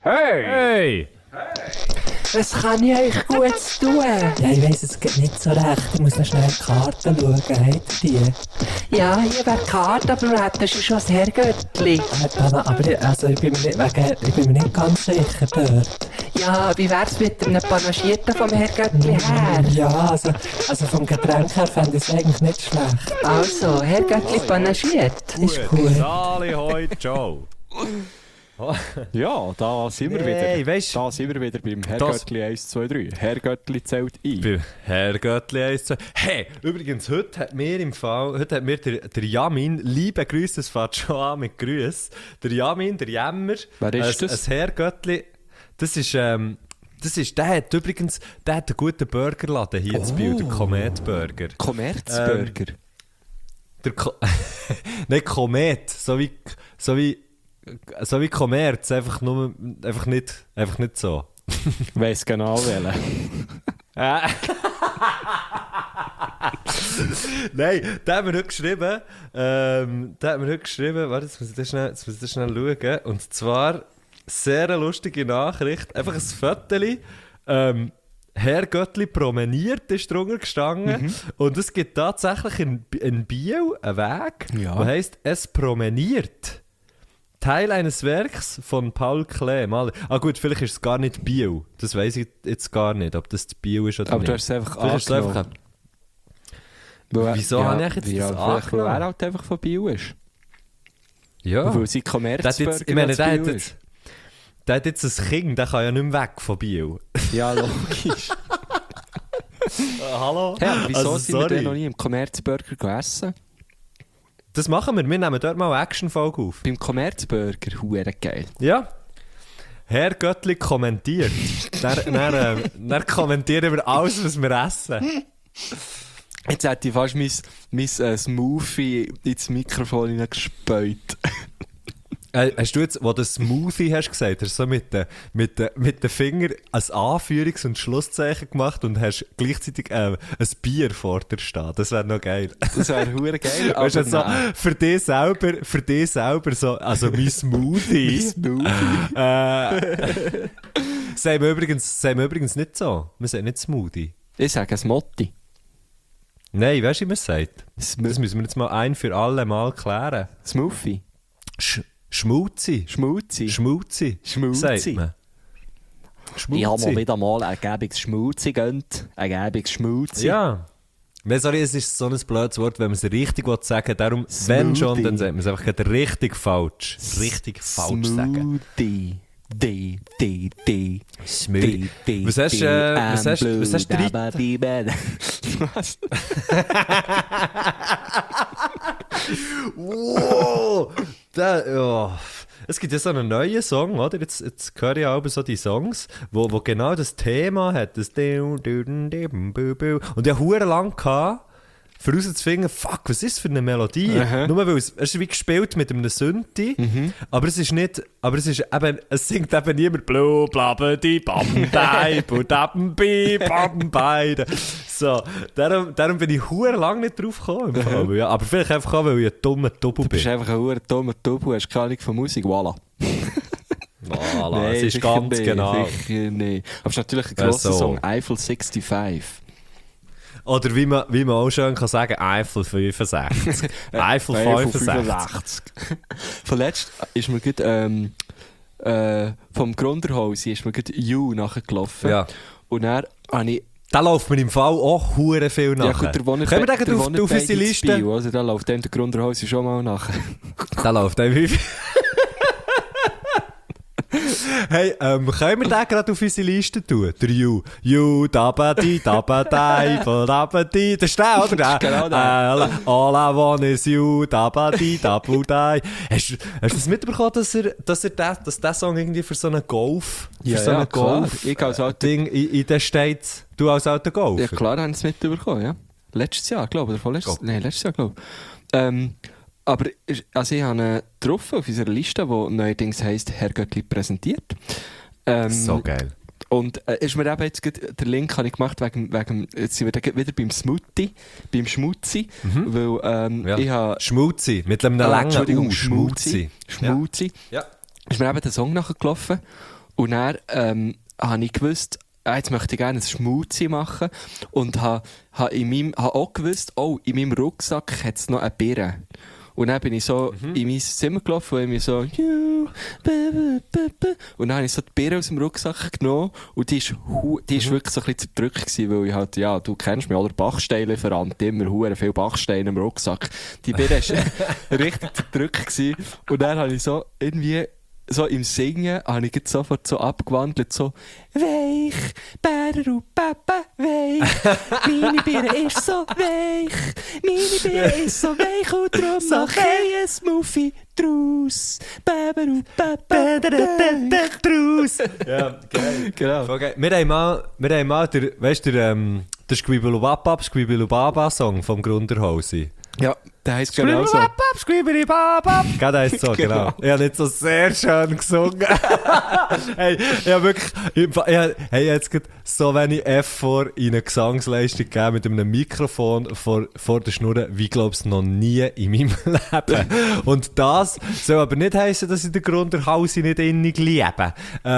Hey! Was kann ich euch Gutes tun? Ja, ich weiss es geht nicht so recht. Ich muss noch schnell in die Karten schauen. Habt ihr die? Ja, hier wäre die Karte, aber du hättest schon das Herrgöttli. Aber ich bin mir nicht ganz sicher dort. Ja, wie wär's mit einem Panagierten vom Herrgöttli her? Ja, also vom Getränk her fände ich es eigentlich nicht schlecht. Also, Herrgöttli panagiert. Ist gut. Sali, hoi, ciao. Ja, da sind wir Hey, wieder. weisst- Da sind wir wieder beim Herrgöttli 1, 2, 3. Herrgöttli zählt ein. Bei Herrgöttli 1, 2. Hey, übrigens, heute hat mir der Jamin, liebe Grüße, es fährt schon an mit Grüß. Der Jamin, der Jämmer. Wer ist das? Ein Herrgöttli, das ist, der hat einen guten Burgerladen hier in Biel, der Komet Burger. Kommerzburger. Nein, Komet, so wie Kommerz, einfach nicht so. Weiss genau welchen. Nein, der hat mir heute geschrieben, warte, jetzt muss ich das schnell schauen. Und zwar, sehr eine lustige Nachricht, einfach ein Fotteli, Herr Göttli promeniert ist drunter gestanden und es gibt tatsächlich in Biel einen Weg, Ja. der heisst «Es promeniert». Teil eines Werks von Paul Klee. Gut, vielleicht ist es gar nicht Biel. Das weiss ich jetzt gar nicht, ob das Biel ist oder Aber nicht. du hast es einfach Vielleicht ist es einfach angenommen. Wieso habe ich jetzt das Vielleicht, weil angenommen? er halt einfach von Biel ist. Ja. Und weil sein Der hat jetzt, Kommerzburger ich meine, aus der Biel hat jetzt ein Kind, der kann ja nicht mehr weg von Biel. Ja, logisch. Hallo? Hey, aber wieso Also, sind wir sorry. denn noch nie im Kommerzburger gegessen? Das machen wir. Wir nehmen dort mal eine Action-Folge auf. Beim Kommerzburger, huere geil. Ja. Herr Göttli kommentiert. Dann kommentieren wir alles, was wir essen. Jetzt hätte ich fast mein Smoothie ins Mikrofon hineingespäut. Hast du jetzt, wo du Smoothie hast gesagt, hast du so mit den Fingern ein Anführungs- und Schlusszeichen gemacht und hast gleichzeitig ein Bier vor dir stehen. Das wäre noch geil. Das wäre huere geil, Weißt du, aber so, nein. für dich selber so, also mein Smoothie. Sagen wir übrigens nicht so. Wir sagen nicht Smoothie. Ich sage es Motti. Nein, weißt du, wie man es sagt? Das müssen wir jetzt mal ein für alle Mal klären. Smoothie. Schmutzi. Schmutzi. Schmutzi. Schmutzi. Sagt man. Ich habe mal wieder mal ein gäbiges Schmutzi gönnt. Ein gäbiges Schmutzi. Ja. Nein, sorry, es ist so ein blödes Wort, wenn man es richtig sagen will. Darum, wenn schon, dann sagt man es einfach gerade richtig falsch. Richtig falsch sagen. Smoothie. D. Smoothie. Was hast du drin? Was? Wow! Es gibt ja so einen neuen Song, oder? Jetzt höre ich auch so die Songs, wo genau das Thema hat. Das und ich habe hure lang gehabt, für herauszufinden, fuck, was ist das für eine Melodie? Nur weil es ist wie gespielt mit einem Synthi, aber es ist eben, es singt eben niemand blu blabedi bam dai budabem bi bam beide. So, darum bin ich hure lang nicht drauf gekommen. Ja, aber vielleicht einfach auch, weil ich ein dummer Double Du bist bin. einfach ein huere dummer Tubu, hast keine Ahnung von Musik, voilà. Voilà, es ist sicher ganz nicht, genau. Sicher nicht. Aber es ist natürlich ein grosser so. Song, Eiffel 65. Oder wie man auch schön kann sagen, Eiffel 65. Eiffel 65. Vorletzt ist mir gerade vom Grunderhaus ist mir gerade You nachgelaufen. Ja. Und dann habe ich... Da läuft mir im Fall auch hure viel nach. Ja gut, der wohnt Können wir den der auf wohnt unsere beide in Liste? Spiel, also da läuft dem der Grunderhaus schon mal nach. Da läuft der wie Hey, können wir den gerade auf unsere Liste tun? Der You, dabadi, dabadai, dabadi. Das ist der, oder? Das ist genau der. All I want is you, dabadi, dabudai. Hast du das mitbekommen, dass der Song irgendwie für so einen Golf, Klar. Golf Ich als alter... Ding in den States, du als alter Golfer? Ja klar, haben sie es mitbekommen, ja. Letztes Jahr, glaube ich, oder vorletztes... Nein, letztes Jahr, glaube ich. Aber also ich habe ihn getroffen auf unserer Liste, die neuerdings heisst «Herr Göttli präsentiert». So geil. Und ist mir eben jetzt gerade, den Link habe ich gemacht wegen jetzt sind wir dann wieder beim Schmutzi, weil ich habe... Schmutzi, mit einem langen Entschuldigung, Schmutzi. Schmutzi. Ja. Ist mir eben der Song nachgelaufen Und dann habe ich gewusst, jetzt möchte ich gerne ein Schmutzi machen und habe auch gewusst, in meinem Rucksack hat es noch eine Birne. Und dann bin ich so in mein Zimmer gelaufen und mir so, und dann habe ich so die Birne aus dem Rucksack genommen und die ist wirklich so ein bisschen zerdrückt gewesen, weil ich halt, ja, du kennst mich, oder Bachsteinlieferant, immer hure viel Bachsteine im Rucksack. Die Birne war richtig zerdrückt gewesen und dann habe ich so irgendwie so im Singen habe ich jetzt sofort so abgewandelt, so weich, Bärer und Papa, weich, meine Birne ist so weich, meine Birne ist so weich und darum mach ich ein Smoothie draus, Bäber und Papa, draus. Ja, geil. Genau. Okay. Wir haben mal der Squibbilubaba-Song vom Grunderhausi. Ja, der heisst genau so. Squibbilubaba. Ja, der heisst so, genau. Ich habe nicht so sehr schön gesungen. Hey, ich habe wirklich, jetzt gerade so wenig Effort in eine Gesangsleistung gegeben mit einem Mikrofon vor der Schnur, wie glaubst du noch nie in meinem Leben. Und das soll aber nicht heissen, dass ich den Grunderhausi nicht innig liebe.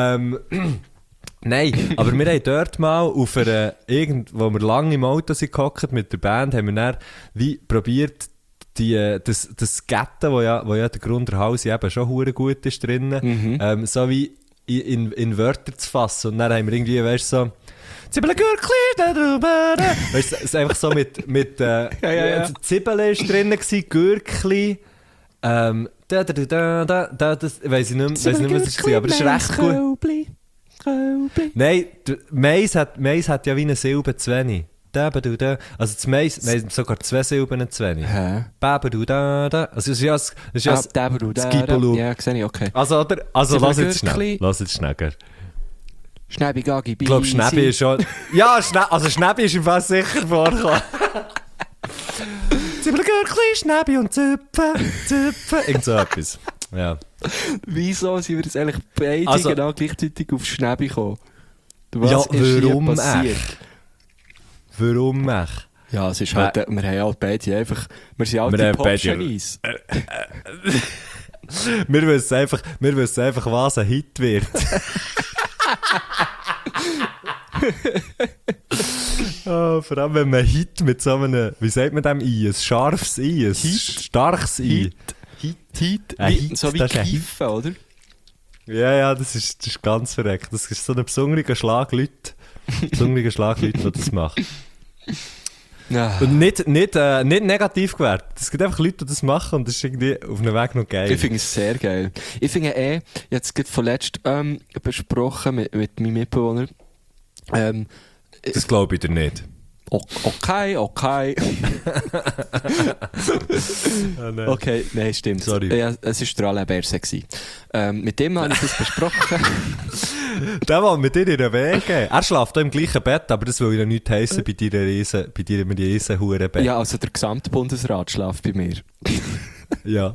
Nein, aber wir haben dort mal wo wir lange im Auto sind gehockt mit der Band, haben wir dann wie probiert, das Gatten, wo ja der Grunderhausi eben schon hure gut ist drinnen, so wie in Wörter zu fassen. Und dann haben wir irgendwie, weißt du, so Zibbelgürkli, weißt du, es ist einfach so mit Zibbel ist drinnen gewesen, Gürkli, das weiss ich nicht mehr, was es war, aber es ist recht gut. Nein, Mais hat ja wie eine Silbe zu wenig. Also das Mais hat sogar 2 Silben zu wenig. Hä? Also es ist ja das Gibelu. Ja, sehe ich, okay. Also lass jetzt schnell. Schnäbi, Gagi, Ich glaube, Schnäbi ist schon... Ja, Schnäbi ist im Fall sicher vorgekommen. Zibbelgürkli, Schnäbi und Züpfen. Irgend so etwas. Ja. Wieso sind wir jetzt eigentlich beide genau gleichzeitig auf Schnäbi gekommen? Was ist hier passiert? Warum echt? Ja, es ist halt, wir haben halt beide einfach, wir sind halt die Pop-Genies. Wir wissen einfach, was ein Hit wird. Oh, vor allem, wenn man Hit mit so einem, wie sagt man dem ein scharfes Ei, ein starkes Ei. Hit. So wie Kiffen, oder? Ja, das ist ganz verreckt. Das ist so ein besonderer Schlag Leute, die das machen. Ja. Und nicht negativ gewertet. Es gibt einfach Leute, die das machen und das ist irgendwie auf einem Weg noch geil. Ich finde es sehr geil. Ich finde jetzt gerade vorletzt besprochen mit meinem Mitbewohner. Das glaube ich dir nicht. Okay. Oh, nein. Okay, nein, stimmt. Sorry. Ja, es war der Alain Berset. Mit dem habe ich das besprochen. Der Mann mit dir in den Weg gehen. Er schläft auch im gleichen Bett, aber das will ja nichts heissen bei dir riesen Hurenbett. Ja, also der gesamte Bundesrat schläft bei mir. Ja.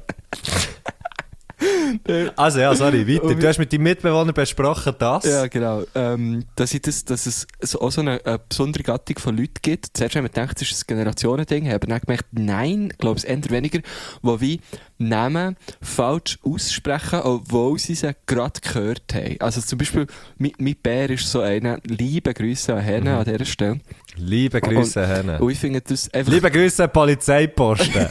Also ja, sorry, weiter. Du hast mit deinem Mitbewohner besprochen, dass... Ja, genau. Dass es auch so eine besondere Gattung von Leuten gibt. Zuerst haben wir gedacht, das ist ein Generationending, haben dann gemerkt, nein, ich glaube es eher weniger, die wie Namen falsch aussprechen, obwohl sie sie gerade gehört haben. Also zum Beispiel, mein Bär ist so einer, liebe Grüße an Henne an dieser Stelle. Liebe Grüße, Henne. Und ich finde das einfach... Liebe Grüße, Polizeiposten.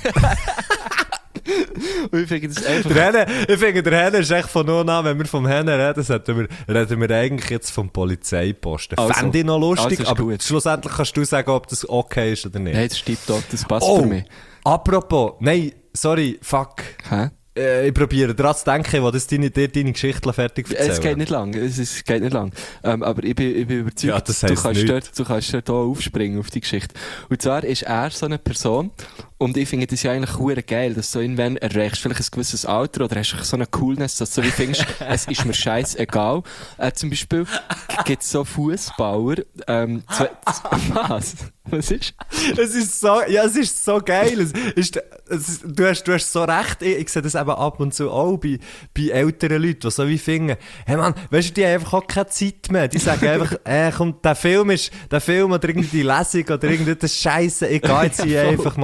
Und ich finde das einfach... Der Henne ist echt von nun an, wenn wir vom Hennen reden wir eigentlich jetzt vom Polizeiposten. Also, fände ich noch lustig, also aber gut. Schlussendlich kannst du sagen, ob das okay ist oder nicht. Nein, das stimmt doch, das passt für mich. Apropos, nein, sorry, fuck. Hä? Ich probiere daran zu denken, wo das deine Geschichte fertig erzählen. Es geht nicht lang. Aber ich bin überzeugt, ja, das heisst du kannst dort auch aufspringen auf die Geschichte. Und zwar ist er so eine Person, und ich finde das ja eigentlich hure geil, dass du irgendwann erreichst, vielleicht ein gewisses Alter, oder hast du so eine Coolness, dass du so wie findest, es ist mir scheißegal. Zum Beispiel gibt es so Fußballer, was? Was ist? Es ist so geil. Du hast so recht. Ich sehe das eben ab und zu auch bei älteren Leuten, die so wie finden, hey Mann, weißt du, die haben einfach auch keine Zeit mehr. Die sagen einfach, komm, der Film oder irgendwie die Lesung oder irgendetwas Scheiße, ich gehe jetzt hier einfach, Mann. Nimm mal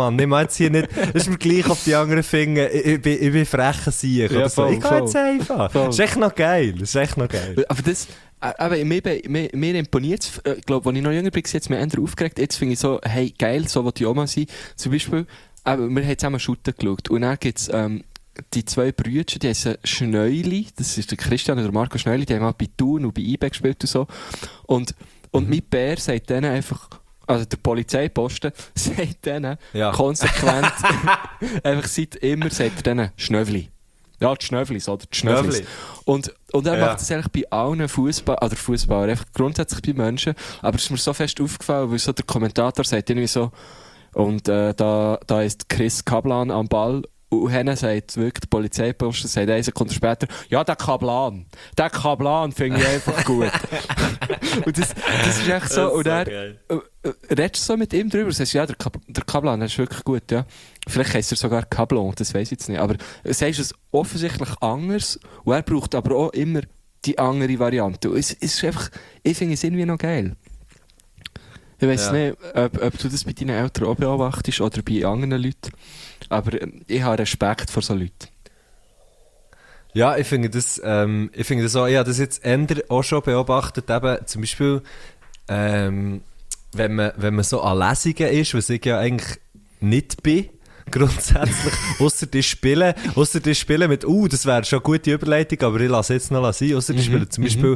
jetzt hier nicht, das ist mir gleich auf die anderen Finger, ich bin frecher Sieg. Ja, So. voll, Ich gehe jetzt einfach. Voll. Das ist echt noch geil. Aber das, aber mir imponiert es, ich glaube, als ich noch jünger war, jetzt mir eher aufgeregt. Jetzt finde ich so, hey, geil, so will ich auch mal sein. Zum Beispiel, wir haben zusammen Shooten geschaut. Und dann gibt es die zwei Brüder, die heißen Schneuli, das ist der Christian und der Marco Schneuli, die haben mal bei Thun und bei IB gespielt und so. Und mein Bär sagt denen einfach, also der Polizeiposten sagt denen konsequent, einfach seit immer sagt er denen Schnövli. Ja, die Schnövlis, oder? Die Schnövlis. Und er macht das eigentlich bei allen Fußballern, einfach grundsätzlich bei Menschen. Aber es ist mir so fest aufgefallen, weil so der Kommentator sagt irgendwie so, und da ist Chris Kablan am Ball. Und Henne sagt wirklich, der Polizeiposten sagt 1 Sekunde später, ja, der Kablan finde ich einfach gut. Und das ist echt so. Und er redest du so mit ihm drüber und sagst, ja, der Kablan, der ist wirklich gut, ja. Vielleicht heisst er sogar Kablon, das weiss ich jetzt nicht. Aber du sagst es offensichtlich anders und er braucht aber auch immer die andere Variante. Und es ist einfach, ich finde es irgendwie noch geil. Ich weiss nicht, ob du das bei deinen Eltern auch beobachtest oder bei anderen Leuten. Aber ich habe Respekt vor so Leuten. Ja, ich finde das auch, ich habe das jetzt auch schon beobachtet, eben zum Beispiel, wenn man so an Lesungen ist, was ich ja eigentlich nicht bin, grundsätzlich, ausser die Spielen mit, das wäre schon eine gute Überleitung, aber ich lasse jetzt noch sein, ausser die Spielen zum Beispiel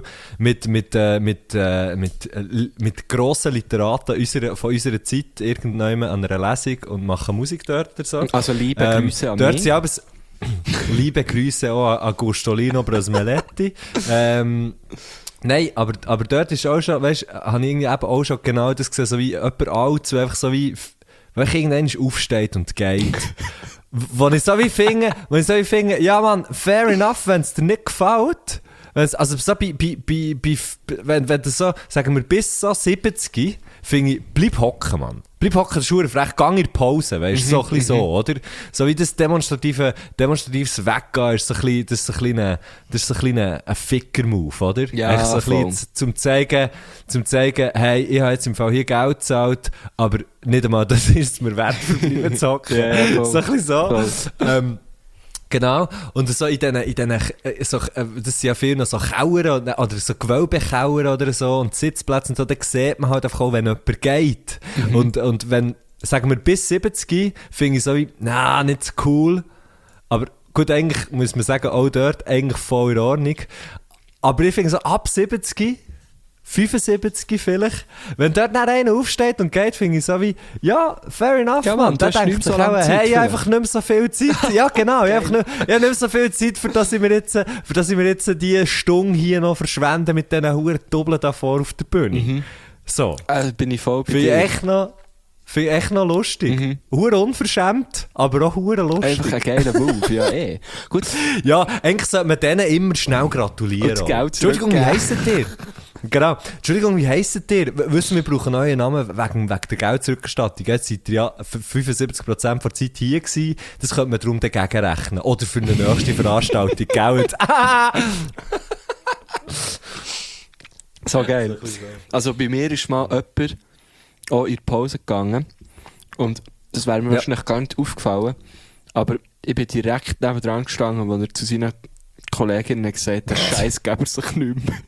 mit grossen Literaten von unserer Zeit irgendwann an einer Lesung und machen Musik dort oder so. Also liebe Grüße an dort mich. Sind liebe Grüße auch an Gustolino Brasmeletti. Nein, aber dort ist auch schon, weißt, habe ich irgendwie eben auch schon genau das gesehen, so wie jemand alt, so einfach so wie, wenn ich irgendwann aufsteht und geht. Wo ich so wie finde, ja Mann, fair enough, wenn es dir nicht gefällt. Also so wenn du so, sagen wir, bis so 70, finde ich, bleib hocken, Mann. Bleib hocken, das ist verdammt frech, gang in die Pause, weißt du, so ein bisschen so, oder? So wie das demonstratives Weggehen ist so ein bisschen ein Ficker-Move, oder? Ja, so ein bisschen zum zeigen, hey, ich habe jetzt im Fall hier Geld gezahlt, aber nicht einmal das ist es mir wert, verbleiben zu hocken. Ja, so ein bisschen so. Genau, und so in diesen so, das sind ja viele noch so Kauer oder so Gewölbekauer oder so und Sitzplätze und so, da sieht man halt einfach auch, wenn jemand geht. Und wenn, sagen wir, bis 70, finde ich so wie, nicht so cool, aber gut, eigentlich muss man sagen, auch dort eigentlich voll in Ordnung. Aber ich finde so, ab 70, 75 vielleicht, wenn dort dann einer aufsteht und geht, finde ich so wie, ja, fair enough, ja, Mann. Da denkt sich auch, hey, ich habe einfach nicht mehr so viel Zeit. Ja, genau, ich habe nicht mehr so viel Zeit, für dass ich mir jetzt diese Stunde hier noch verschwende mit diesen huren Doppeln da vor auf der Bühne. So. Bin ich voll bei Finde dir. ich echt noch lustig. Hure unverschämt, aber auch hure lustig. Einfach ein geiler Move, ja Gut. Ja, eigentlich sollte man denen immer schnell gratulieren. Und Geld Entschuldigung, wie heisst ihr? Genau. Entschuldigung, wie heisst ihr? Wissen wir brauchen neue Namen wegen der Geldzurückerstattung. Jetzt seid ihr ja für 75% der Zeit hier gewesen. Das könnte man darum dagegen rechnen. Oder für eine nächste Veranstaltung Geld. So geil. Also bei mir ist mal jemand auch in die Pause gegangen. Und das wäre mir wahrscheinlich gar nicht aufgefallen. Aber ich bin direkt nebendran gestanden, wo er zu seinen Kolleginnen gesagt hat, der Scheiß gäbe sich nicht mehr.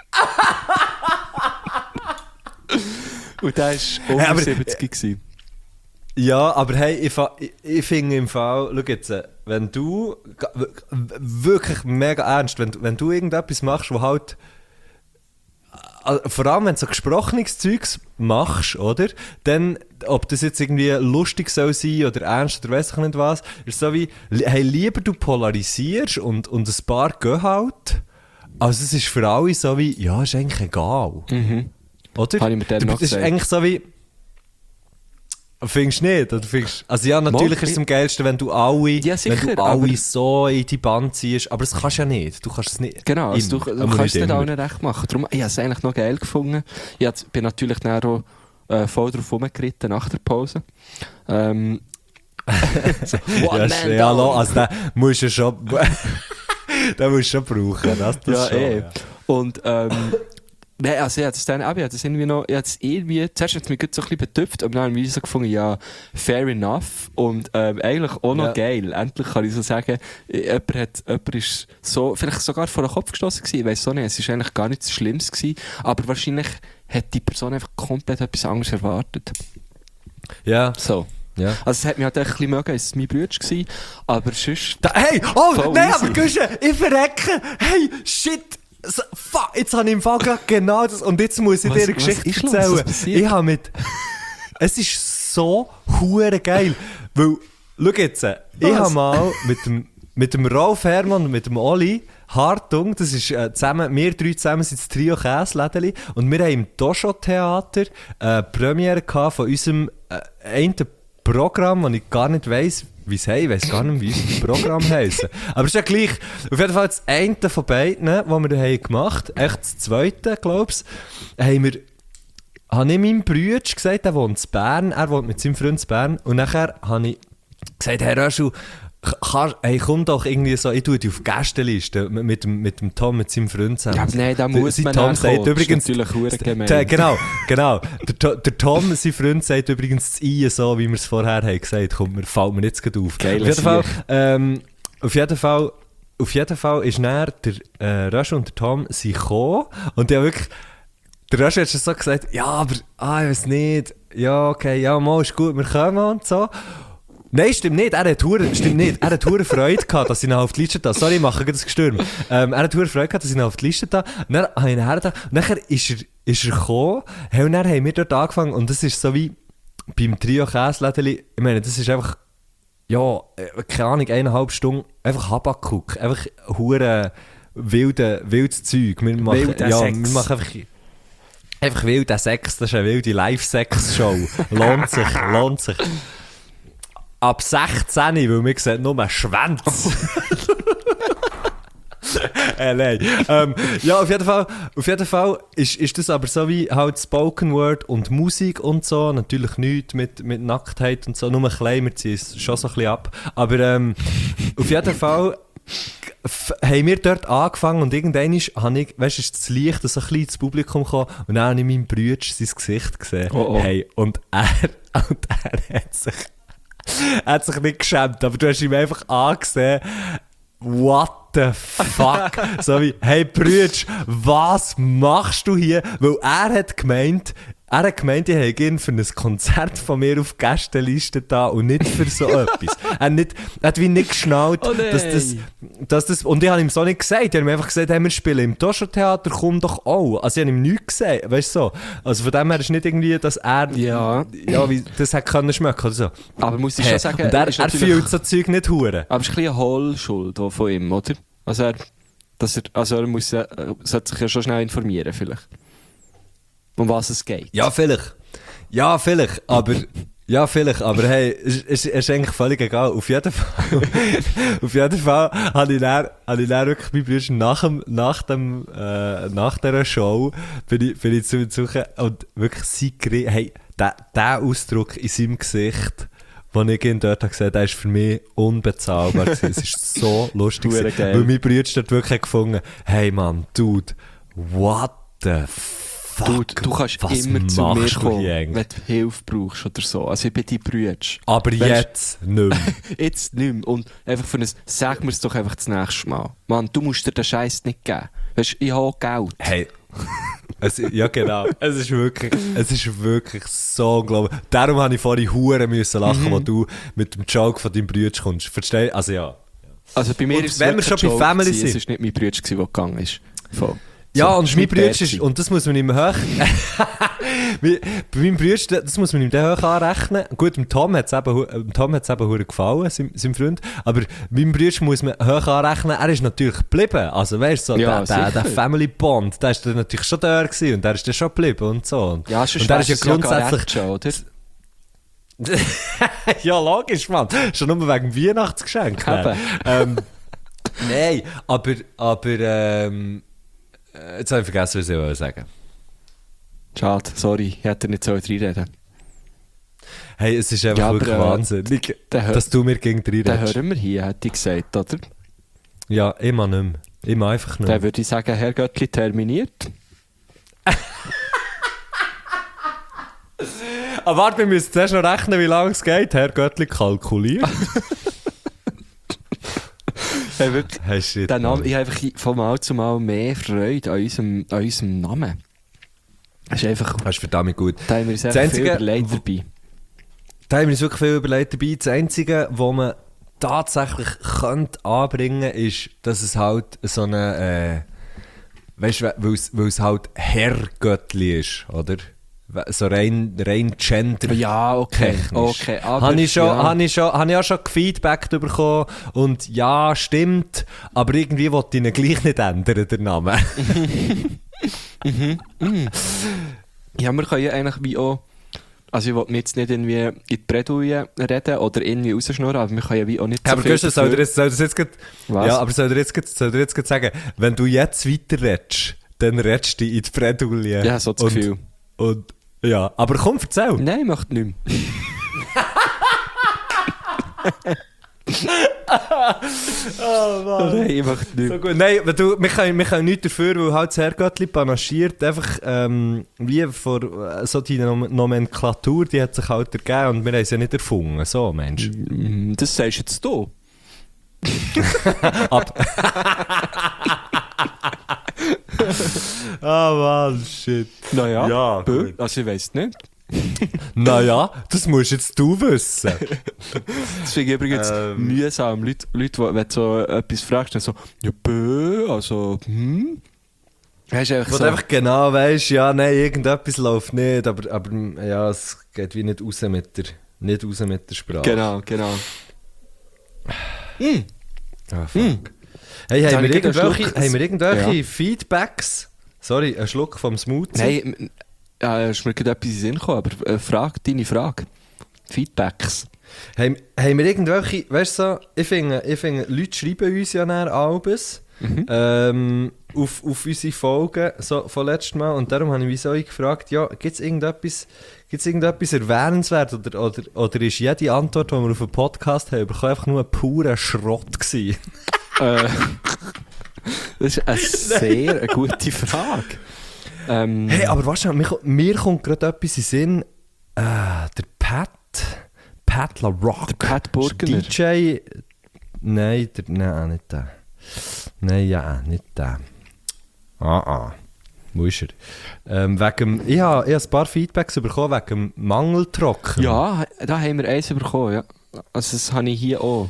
Und der war unter 70 gewesen. Ja, aber hey, ich finde im Fall, schau jetzt, wenn du, wirklich mega ernst, wenn du irgendetwas machst, wo halt, vor allem wenn du so gesprochenes Zeugs machst, oder? Dann, ob das jetzt irgendwie lustig soll sein oder ernst oder weiss ich nicht was, ist so wie, hey, lieber du polarisierst und ein paar gehen halt, also es ist für alle so wie, ja, ist eigentlich egal. Oder? Habe ich mit dem noch das ist gesagt. eigentlich so wie, findest du nicht? Oder findest, also ja, natürlich ist es am geilsten, wenn du alle, so in die Band ziehst, aber das kannst du ja nicht. Du kannst es nicht. Genau, also du kannst es nicht allen recht machen. Darum, ich habe es eigentlich noch geil gefunden. Ich bin natürlich dann auch voll drauf rumgeritten nach der Pause. Ja, hallo, also den musst du schon, den musst du schon brauchen. Das ja, schon, ja. Und Nein, also ich habe das irgendwie noch, zuerst hat es mich gut so ein bisschen betüpft, aber dann habe ich so gefunden, ja, fair enough und eigentlich auch noch geil. Endlich kann ich so sagen, jemand ist so, vielleicht sogar vor den Kopf gestossen gewesen, ich weiss auch nicht, es war eigentlich gar nichts Schlimmes gewesen, aber wahrscheinlich hat die Person einfach komplett etwas anderes erwartet. Ja. So. Ja. Also es hat mich halt echt ein bisschen mögen, es war mein Bruder gewesen, aber sonst... Hey, nein, aber Guschen, ich verrecke! Hey, shit! So, fuck, jetzt habe ich im Fall gerade genau das, und jetzt muss ich dir eine Geschichte erzählen. Ich habe es ist so hure geil, weil, schau jetzt, ich habe mal mit dem Rolf Herrmann und mit dem Oli Hartung, das ist zusammen, wir drei zusammen sind das Trio Käslädeli, und wir haben im Toscho-Theater Premiere gehabt von unserem einen Programm, das ich gar nicht weiss, wie es heisst. Ich weiss gar nicht, wie unser Programm heisst. Aber es ist ja gleich. Auf jeden Fall das eine von beiden, die wir haben gemacht haben, echt das zweite, glaube ich, habe ich meinem Bruder gesagt, er wohnt in Bern, er wohnt mit seinem Freund in Bern, und nachher habe ich gesagt, Herr Röschel, komm doch irgendwie so, ich tue dich auf Gästeliste mit dem Tom, mit seinem Freund zusammen. Ja, nein, da muss man Tom sagt übrigens, natürlich verdammt gemein. Genau. Der Tom, sein Freund, sagt übrigens das I, so wie wir es vorher haben gesagt, fällt mir jetzt gerade auf. Auf jeden Fall ist dann der Röschel und der Tom sind gekommen, und der wirklich, der Röschel hat schon so gesagt, ja, aber, ich weiß nicht, ja, okay, ja, mal ist gut, wir kommen und so. Nein, stimmt nicht. Er hat hure Freude gehabt, dass ich ihn auf die Liste da. Sorry, ich mache das gestürmt. Er hat hure Freude gehabt, dass ich ihn auf die Liste da. Und dann habe ich ihn da. Und nachher ist er gekommen. Hey, und dann haben wir dort angefangen. Und das ist so wie beim Trio Käslädeli. Ich meine, das ist einfach, ja, keine Ahnung, 1,5 Stunden. Einfach Habakuk. Einfach hure wildes Zeug. Wir machen einfach wilden Sex. Das ist eine wilde Live-Sex-Show. Lohnt sich. Ab 16, weil wir sehen nur Schwänze. Nein. Ja, auf jeden Fall ist das aber so wie halt Spoken Word und Musik und so. Natürlich nichts mit Nacktheit und so. Nur ein klein, wir ziehen es schon so ein bisschen ab. Aber auf jeden Fall haben wir dort angefangen, und irgendwann ist das Licht so ein bisschen ins Publikum gekommen, und dann habe ich meinem Bruder sein Gesicht gesehen. Oh. Hey, und er hat sich nicht geschämt, aber du hast ihm einfach angesehen, what the fuck? So wie, hey Brütsch, was machst du hier? Weil er hat gemeint, ich hätte ihn für ein Konzert von mir auf die Gästeliste da und nicht für so etwas. Er hat wie nicht geschnallt, dass das... Und ich habe ihm so nicht gesagt. Ich habe ihm einfach gesagt, hey, wir spielen im Toscho-Theater, komm doch auch. Also ich habe ihm nichts gesagt, weißt du so. Also von dem her ist nicht irgendwie, dass er... Ja, wie das hätte können schmecken oder so. Aber muss ich schon sagen... Und er fühlt so Zeug nicht hure. Aber es ist ein bisschen eine Hohlschuld von ihm, oder? Also er sollte sich ja schon schnell informieren, vielleicht. Um was es geht. Ja, vielleicht, aber hey, es ist eigentlich völlig egal. Auf jeden Fall habe ich dann wirklich meinen Bruder nach dieser Show bin ich zu ihm suchen, und wirklich hey, der Ausdruck in seinem Gesicht, den ich ihn dort gesehen habe, der ist für mich unbezahlbar gewesen. Es ist so lustig gewesen, weil mein Bruder dort wirklich gefunden, hey Mann, Dude, what the fuck? Du kannst immer zu mir kommen, wenn du Hilfe brauchst oder so. Also ich bin dein Bruder. Aber jetzt nicht mehr. Jetzt nicht mehr. Und einfach sag mir es doch einfach das nächste Mal. Mann, du musst dir den Scheiß nicht geben. Weißt du, ich habe Geld. Hey. Ja, genau. Es ist wirklich so unglaublich. Darum habe ich vorhin hure müssen lachen, wo du mit dem Joke von deinem Bruder kommst. Verstehst du? Also ja. Also bei mir und ist es wenn wir schon bei Family sind. Es war nicht mein Bruder, der gegangen ist. Voll. Ja, so, und mein Bruder ist, und das muss man ihm hoch... Bei meinem Bruder, das muss man ihm dann hoch anrechnen. Gut, dem Tom hat es eben hure gefallen, seinem Freund. Aber meinem Bruder muss man hoch anrechnen, er ist natürlich geblieben. Also weißt du, so, ja, der Family Bond, der ist dann natürlich schon da gewesen, und der ist dann schon geblieben und so. Ja, schon und der ist ja grundsätzlich... Ja, oder? Ja, logisch, Mann. Schon nur wegen dem Weihnachtsgeschenk. Nein, aber jetzt habe ich vergessen, was ich sagen. Schade, sorry, ich hätte nicht so reinreden. Hey, es ist einfach wirklich wahnsinnig, dass du mir gegen reinredest. Den hören wir hier, hätte ich gesagt, oder? Ja, immer nicht mehr. Immer einfach nicht mehr. Dann würde ich sagen, Herr Göttli terminiert. Aber warte, wir müssen zuerst noch rechnen, wie lange es geht. Herr Göttli kalkuliert. Hey, wirklich, Hey, shit, der Name, Mann. ich habe einfach von Mal zu Mal mehr Freude an unserem Namen. Das ist einfach, Das ist verdammt gut. da haben wir uns Das einfach viel Einzige, überlegt dabei. Da haben wir uns wirklich viel überlegt dabei. Das Einzige, was man tatsächlich könnte anbringen könnte, ist, dass es halt so eine, weißt du, weil es halt Herrgöttli ist, oder? So rein Gender. Ja, okay. Technisch. Okay, aber Habe ich ja. auch schon gefeedbackt bekommen und ja, stimmt, aber irgendwie wollte ich ihn gleich nicht ändern, der Name. Ja, wir können ja eigentlich wie auch, also ich will mir jetzt nicht irgendwie in die Bredouille reden oder irgendwie rausschnurren, aber wir können ja wie auch nicht Ja, aber viel Gustav, soll dafür. dir jetzt grad, Was? ja, aber soll dir jetzt grad sagen, wenn du jetzt weiter redest, dann redest du in die Bredouille. Ja, so das Gefühl. Und, ja, aber komm, erzähl. Nein, ich möchte nicht mehr. Nein, ich möchte nicht So mehr. gut. Nein, wir können nichts dafür, weil halt das Herrgöttli panaschiert, einfach wie vor so die Nomenklatur, die hat sich halt ergeben und wir haben es ja nicht erfunden, so Mensch. Das sagst jetzt du. Ah Mann, shit. Naja, Ja, bö, gut. also ich weiss nicht. Naja, das musst jetzt du wissen. Das finde ich übrigens mühsam. Leute, wenn du so etwas fragst, dann so, ja, bö, also, Weißt du, einfach Wo so. du einfach genau weißt, ja, nein, irgendetwas läuft nicht, aber ja, es geht wie nicht raus mit der Sprache. Genau. Ah, fuck. Hey, Jetzt haben habe wir ich gerade einen irgendwelche, Schluck- haben wir irgendwelche Ja. Feedbacks? Sorry, ein Schluck vom Smoothie. Nein, ist mir gerade etwas in den Sinn gekommen, aber deine Frage. Feedbacks. Haben wir irgendwelche, weißt du, so, ich finde, Leute schreiben uns ja nachher Albums auf unsere Folgen so, von letztem Mal und darum habe ich wieso gefragt, ja, gibt es irgendetwas erwähnenswert oder ist jede Antwort, die wir auf einen Podcast haben, einfach nur ein purer Schrott gewesen? Das ist eine sehr gute Frage. Hey, aber weißt du, mir kommt gerade etwas in den Sinn, der Pat LaRock. Der Pat Burgener. DJ. Nein, nicht der. Nein, ja, nicht der. Wo ist er? Ich habe ein paar Feedbacks bekommen wegen dem Mangeltrocken. Ja, da haben wir eins bekommen, ja. Also das habe ich hier auch.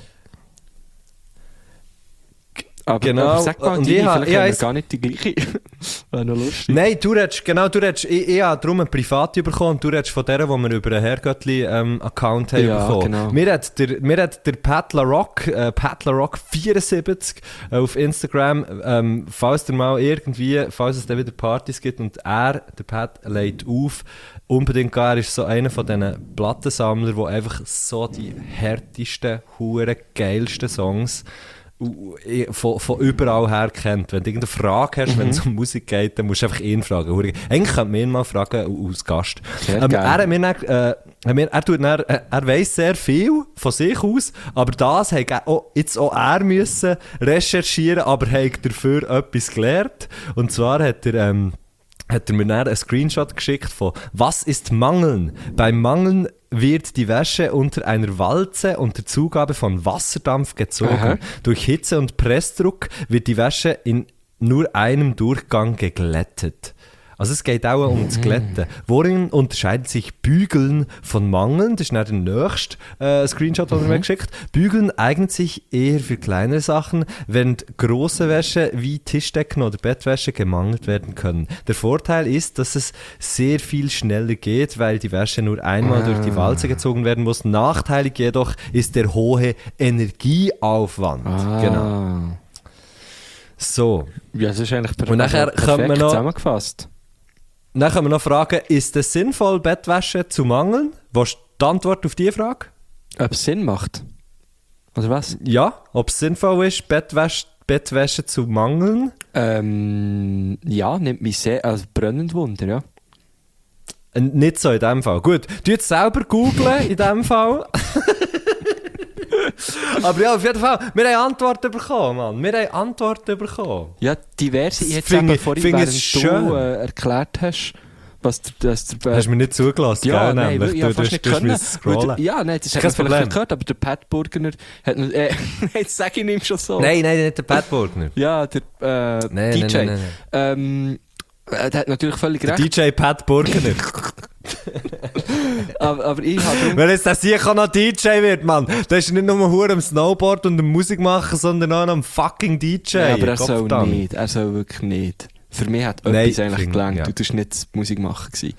Aber, Genau, aber sag mal, und deine, ich habe- vielleicht ich haben wir habe- gar nicht die gleiche. Wäre noch lustig. Nein, du redest, ich habe darum eine private bekommen und du redest von der, die wir über einen Herrgöttli-Account haben Ja, bekommen. genau. Mir hat der Pat LaRock 74 auf Instagram, falls es dann wieder Partys gibt und der Pat lädt auf, unbedingt gehen. Er ist so einer von diesen Plattensammlern, der einfach so die härtesten, hure geilsten Songs von überall her kennt. Wenn du irgendeine Frage hast, wenn es um Musik geht, dann musst du einfach ihn fragen. Eigentlich könnte man ihn mal fragen als Gast. Sehr Er, gerne. hat mir dann, er weiss sehr viel von sich aus, aber das hat jetzt auch er müssen recherchieren, aber hat dafür etwas gelernt. Und zwar hat er mir dann einen Screenshot geschickt von «Was ist Mangeln?» Beim Mangeln wird die Wäsche unter einer Walze unter Zugabe von Wasserdampf gezogen. Aha. Durch Hitze und Pressdruck wird die Wäsche in nur einem Durchgang geglättet. Also es geht auch um das Glätten. Worin unterscheidet sich Bügeln von Mangeln? Das ist dann der nächste Screenshot, den er mir geschickt. Bügeln eignet sich eher für kleinere Sachen, während große Wäsche wie Tischdecken oder Bettwäsche gemangelt werden können. Der Vorteil ist, dass es sehr viel schneller geht, weil die Wäsche nur einmal durch die Walze gezogen werden muss. Nachteilig jedoch ist der hohe Energieaufwand. Genau. So. Ja, das ist eigentlich Und nachher perfekt könnte man noch- zusammengefasst. Dann können wir noch fragen, ist es sinnvoll, Bettwäsche zu mangeln? Was ist die Antwort auf diese Frage? Ob es Sinn macht? Oder was? Ja, ob es sinnvoll ist, Bettwäsche zu mangeln? Ja, nimmt mich sehr, also brennend Wunder, ja. Nicht so in dem Fall. Gut, du jetzt selber googlen in dem Fall. Aber ja, auf jeden Fall, wir haben Antworten bekommen, Mann. Wir haben Antworten bekommen. Ja, diverse. Ich hätte Finde eben vorhin, finde während es schön. du erklärt hast, was Hast du mir nicht zugelassen, ja, gell? nein, Nämlich, ich habe fast nicht können. scrollen. Ja, nein, das Kein hat man vielleicht Problem. nicht gehört, aber der Pat Burgener hat... jetzt sage ich ihm schon so. Nein, nicht der Pat Burgner. Ja, der Nein, DJ. nein. Der hat natürlich völlig Der recht. DJ Pat Burgner. aber ich habe darum... Wenn jetzt der sicher noch DJ wird, Mann, dann ist er nicht nur hure am Snowboard und am Musik machen, sondern auch noch am fucking DJ. Ja, aber er soll Gottverdammt. nicht. Er soll wirklich nicht. Für mich hat Nein, etwas eigentlich finde- gelangt. ja. Du warst nicht das Musik machen gewesen.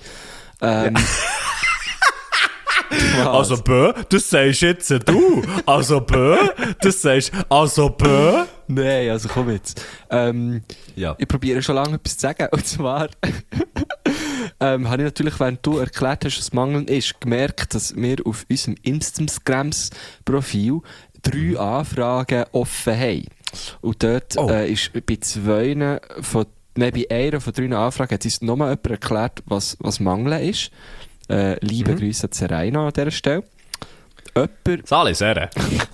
Also bö, das sagst jetzt du. Also bö, das sagst also bö. Nein, also komm jetzt. Ja. Ich probiere schon lange etwas zu sagen. Und zwar habe ich natürlich, während du erklärt hast, was Mangeln ist, gemerkt, dass wir auf unserem Instagrams-Profil 3 Anfragen offen haben. Und dort ist bei bei einer von 3 Anfragen hat uns nochmal jemand erklärt, was Mangeln ist. Liebe Grüße an Serena an dieser Stelle. Jemand... Sali, sehr.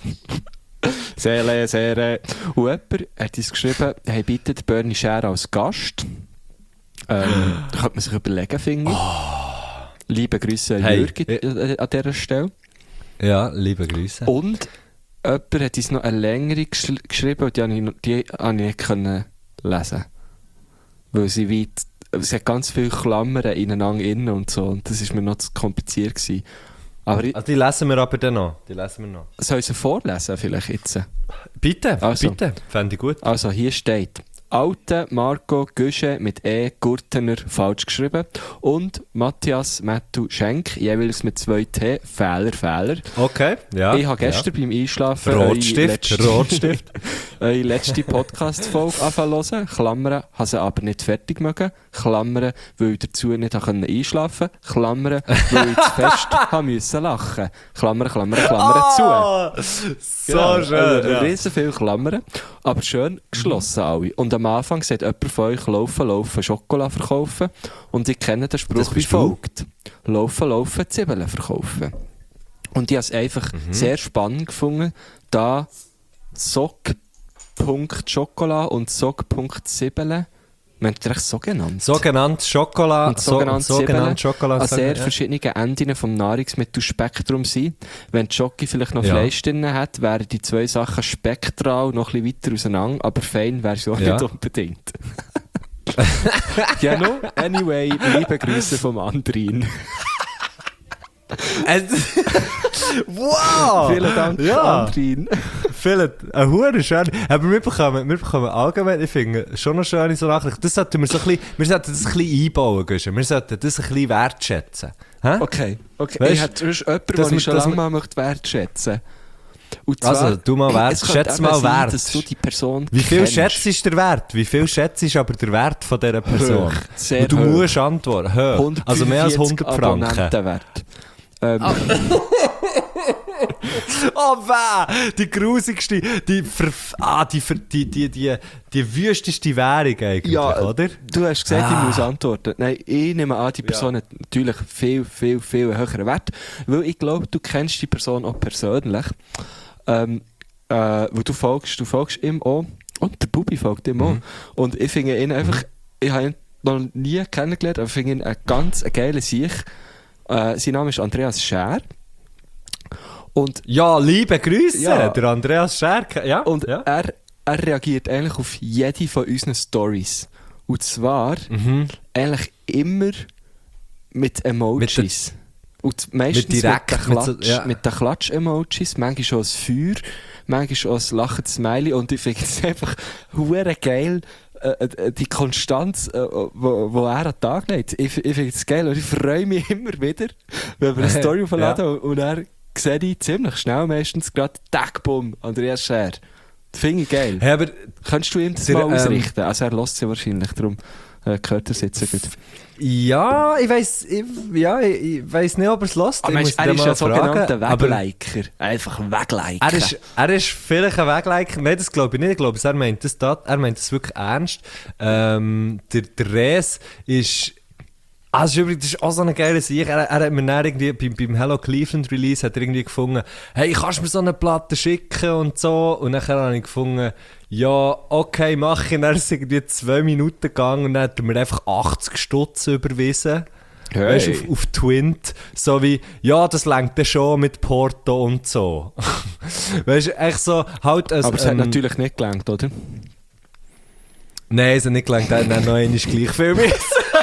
Sehr. Und jemand hat uns geschrieben, hey, bitte den Bernie Scher als Gast. Da könnte man sich überlegen, finde ich. Liebe Grüße an Hey. Jürgen an dieser Stelle. Ja, liebe Grüße. Und jemand hat uns noch eine längere geschrieben und die habe ich nicht können lesen. Weil sie hat ganz viele Klammern ineinander innen und so. Und das war mir noch zu kompliziert gewesen. Aber Also die lesen wir aber dann noch. soll ich sie vorlesen vielleicht jetzt? Bitte, Also. bitte. Fände ich gut. Also, hier steht: Alte Marco Güsche mit E. Gurtener falsch geschrieben und Matthias Mattu Schenk jeweils mit 2 T. Fehler. Okay, ja. Ich habe gestern beim Einschlafen Rotstift. eure letzte Podcast-Folge anfangen zu hören. Klammern, habe sie aber nicht fertig mögen. Klammern, weil ich dazu nicht einschlafen konnte. Klammern, weil ich zu fest haben müssen lachen. Klammern zu. So Genau, schön. also, Ja. riesen viele Klammern, aber schön geschlossen alle. Und am Anfang sagt jemand von euch laufen, Schokolade verkaufen. Und ich kenne den Spruch Das wie bist du. folgt: Laufen, Zwiebeln verkaufen. Und ich habe es einfach sehr spannend gefunden, da Sock.Schokolade und Sock.Zwiebeln, man hat recht so genannt. Sogenannt Schokolade. Und sogenannt Zwiebeln Schokolade. an sehr ja. verschiedenen Enden vom Nahrungsmittelspektrum sind. Wenn die Schoki vielleicht noch Ja. Fleisch drin hat, wären die 2 Sachen spektral noch ein bisschen weiter auseinander, aber fein wäre es auch Ja. nicht unbedingt. Ja, no, anyway, liebe Grüße vom Andrin. Wow! Vielen Dank, Ja. Andrin. Ein hure schön. Aber wir bekommen allgemein, ich finde, schon noch schöne so Nachrichten. Das sollten wir so ein bisschen, wir sollten das ein bisschen einbauen, Guschen. Wir sollten das ein bisschen wertschätzen. Hä? Okay. Weißt, Ich hätte sonst jemanden, dass den wir- ich schon dass lange wir- mal möchte wertschätzen. Und zwar, Also, du mal es könnte schätz eben mal sein, Wert. dass du die Person Wie viel kennst. schätzt ist der Wert? Wie viel schätzt ist aber der Wert von dieser Person? Hoch. Sehr Und du hoch. musst antworten. Hoch. Also mehr als 100 Franken. Abonnentenwert. Oh weh! Die grusigste, die wüsteste Währung eigentlich, Ja, oder? du hast gesagt, ich Ah. muss antworten. Nein, ich nehme an, die Person hat natürlich viel höheren Wert. Weil ich glaube, du kennst die Person auch persönlich. Weil du folgst ihm auch. Und der Bubi folgt ihm auch. Und ich finde ihn einfach, ich habe ihn noch nie kennengelernt, aber ich finde ihn ein ganz geiler Sieg. Sein Name ist Andreas Scher. Und Ja, liebe Grüße, Ja. der Andreas Scherk. Ja, Und ja. er reagiert eigentlich auf jede von unseren Stories. Und zwar eigentlich immer mit Emojis. Und meistens Mit direkt, mit den Klatsch-Emojis, manchmal schon als Feuer, manchmal schon als lachendes Smiley. Und ich finde es einfach hure geil, die Konstanz, wo er an den Tag legt. Ich finde es geil und ich freue mich immer wieder, wenn wir eine Story aufladen und er sehe ich ziemlich schnell meistens gerade Tag-Bumm, Andreas Scher. Das finde ich geil. Hey, aber Könntest du ihm das Der, mal ausrichten? Also er lässt es ja wahrscheinlich, darum gehört er sitzen gut. ja, ich weiss nicht, ob er es lässt. Aber Ich muss er den ist mal ja sogenannter fragen. Aber Wegliker. Einfach Wegliker. Er ist vielleicht ein Wegleiker. Nein, das glaube ich nicht. Ich glaube, er meint das wirklich ernst. Der Res ist das ist auch so eine geile Sache. Er hat mir dann irgendwie beim Hello Cleveland Release hat er irgendwie gefunden, hey, kannst du mir so eine Platte schicken und so. Und dann habe ich gefunden, ja, okay, mach ich. Und dann ist es irgendwie 2 Minuten gegangen und dann hat er mir einfach 80 Stutz überwiesen. Hey. Weißt du, auf Twint. So wie, ja, das lenkt dann schon mit Porto und so. Weißt du, echt so, halt Aber es hat natürlich nicht gelangt, oder? Nein, es hat nicht gelangt, er hat dann noch einmal gleich viel mit.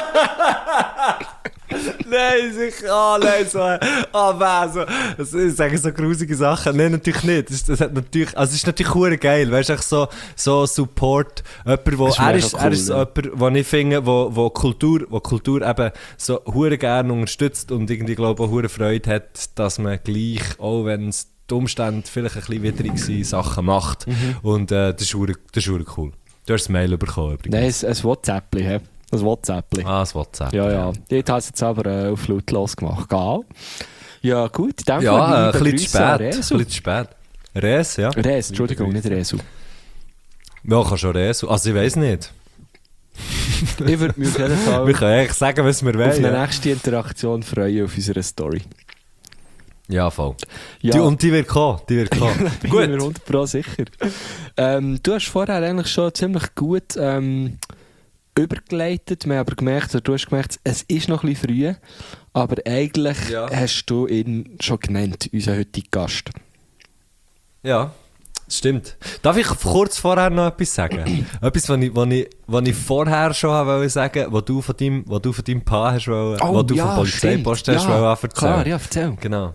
Nein, sicher, nein, so, das sagen so grusige Sachen. Nein, natürlich nicht. Das hat natürlich, also es ist natürlich hure geil, weißt du, so Support, jemand, wo, er ist so jemand, wo ich finde, wo Kultur eben so hure gerne unterstützt und irgendwie, glaube ich, auch hure Freude hat, dass man gleich, auch wenn es die Umstände vielleicht ein bisschen widrig sind, Sachen macht. Und das ist hure cool. Du hast ein Mail bekommen übrigens. Nein, ein WhatsApp-li, hä? Ein WhatsApp-li. Ah, das WhatsApp. Ja. Ich habe es jetzt aber auf lautlos gemacht. Geil. Ja, gut. In dem Ja, Fall ein bisschen zu Grüße an spät. Resu. Ein bisschen zu spät. Res, ja. Res, Entschuldigung, nicht Resu. Ja, kann schon Resu. Also ich weiss nicht. Ich würde mich auf jeden Fall Wir können eigentlich sagen, was wir auf wollen. eine Ja, nächste Interaktion freuen auf unserer Story. ja voll. Ja, Und die wird kommen. bin ich mir Gut. 100% sicher. Du hast vorher eigentlich schon ziemlich gut übergeleitet. Wir haben aber gemerkt, oder du hast gemerkt, es ist noch ein bisschen früh, aber eigentlich hast du ihn schon genannt, unseren heutigen Gast. Ja, das stimmt. Darf ich kurz vorher noch etwas sagen? Etwas, was ich vorher schon wollte sagen, was du von deinem Paar hast wollen, was du vom Polizeiposten hast wollen erzählen. Klar, ja, erzähl. Genau.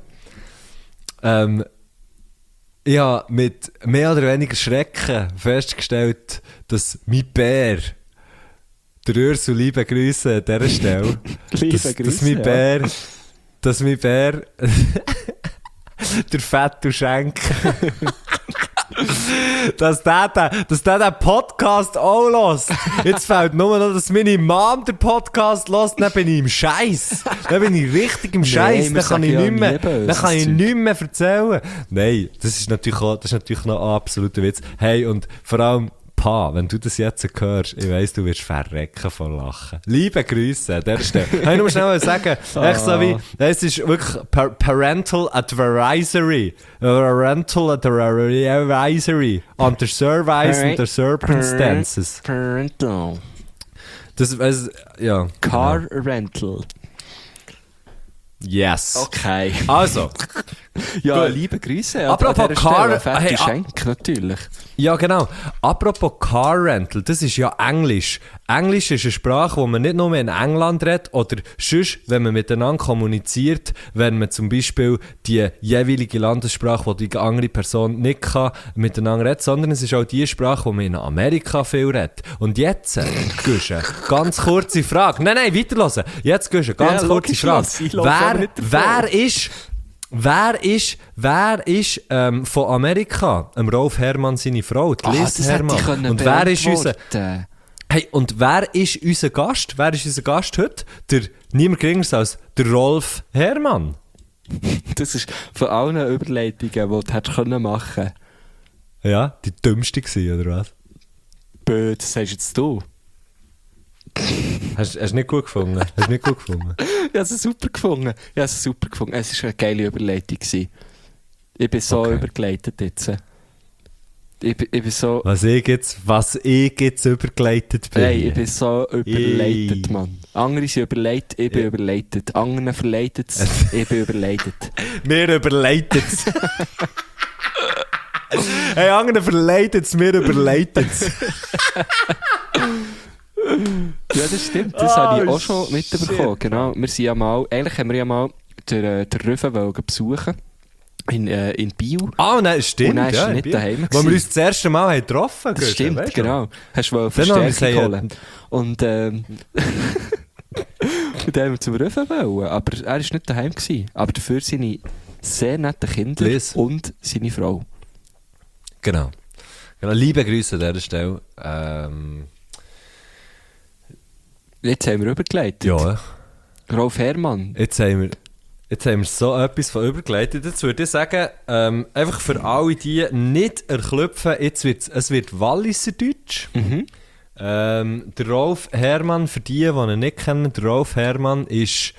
Ich habe mit mehr oder weniger Schrecken festgestellt, dass mein Bär, der Ursel, liebe Grüße an dieser Stelle, dass mein Bär der Fett und Schenk, dass der den Podcast auch hört. Jetzt fällt nur noch, dass meine Mom den Podcast hört, dann bin ich im Scheiß. Dann bin ich richtig im Scheiß. wir Dann kann ich sagen nicht ja mehr, nie dann kann ich böses nicht mehr erzählen. Nein, das ist natürlich noch ein absoluter Witz. Hey, und vor allem, Pa, wenn du das jetzt hörst, ich weiss, du wirst verrecken von Lachen. Liebe Grüße an dieser Stelle. Ich muss schnell mal sagen, echt so wie, es ist wirklich Parental Advisory. Parental Advisory. Under Surveys and the Circumstances. Parental. Das, ja. Car Rental. Yes. Okay. Also. Ja, Gut. liebe Grüße. Apropos Car... Fette Schenk, natürlich. Ja, genau. Apropos Car Rental, das ist ja Englisch. Englisch ist eine Sprache, die man nicht nur in England redet oder sonst, wenn man miteinander kommuniziert, wenn man zum Beispiel die jeweilige Landessprache, die die andere Person nicht kann, miteinander redet, sondern es ist auch die Sprache, die man in Amerika viel redet. Und jetzt, Guschen, ganz kurze Frage. Nein, weiterhören. Jetzt, Guschen, ganz kurze Frage. Wer ist von Amerika? Rolf Herrmann, seine Frau, die Liz Herrmann. Und wer ist unser Gast? Wer ist unser Gast heute? Niemand geringer als der Rolf Herrmann. Das ist von allen Überleitungen, die du hättest machen können. Ja, die dümmste gewesen, oder was? Bö, das sagst jetzt du. Hast du nicht gut gefunden? Ich habe es super gefunden. Es war eine geile Überleitung gewesen. Ich bin so übergeleitet jetzt. Ich bin so... Was ich jetzt übergeleitet bin. Hey, ich bin so überleitet, Mann. Andere sind überleitet, ich bin überleitet. Anderen verleitet es, ich bin überleitet. Mir überleitet es. Hey, anderen verleitet es, mir überleitet es. Ja, das stimmt. Das habe ich auch schon mitbekommen. Genau. Eigentlich haben wir ja mal den Röwen besuchen in Biel. Ah, nein, stimmt. Und dann ist er nicht daheim Wo wir uns das erste Mal getroffen haben. Das stimmt, weißt du? genau. Hast du Verstärkung holen. Und und dann haben wir zum Röwen wollen. Aber er war nicht daheim gewesen. Aber dafür seine sehr netten Kinder Liz. und seine Frau. Genau. Liebe Grüße an dieser Stelle. Jetzt haben wir übergeleitet. Ja. Rolf Herrmann. Jetzt haben wir so etwas von übergeleitet. Jetzt würde ich sagen, einfach für alle, die nicht erklüpfen, es wird Walliserdeutsch. Der Rolf Herrmann, für die ihn nicht kennen, der Rolf Herrmann ist...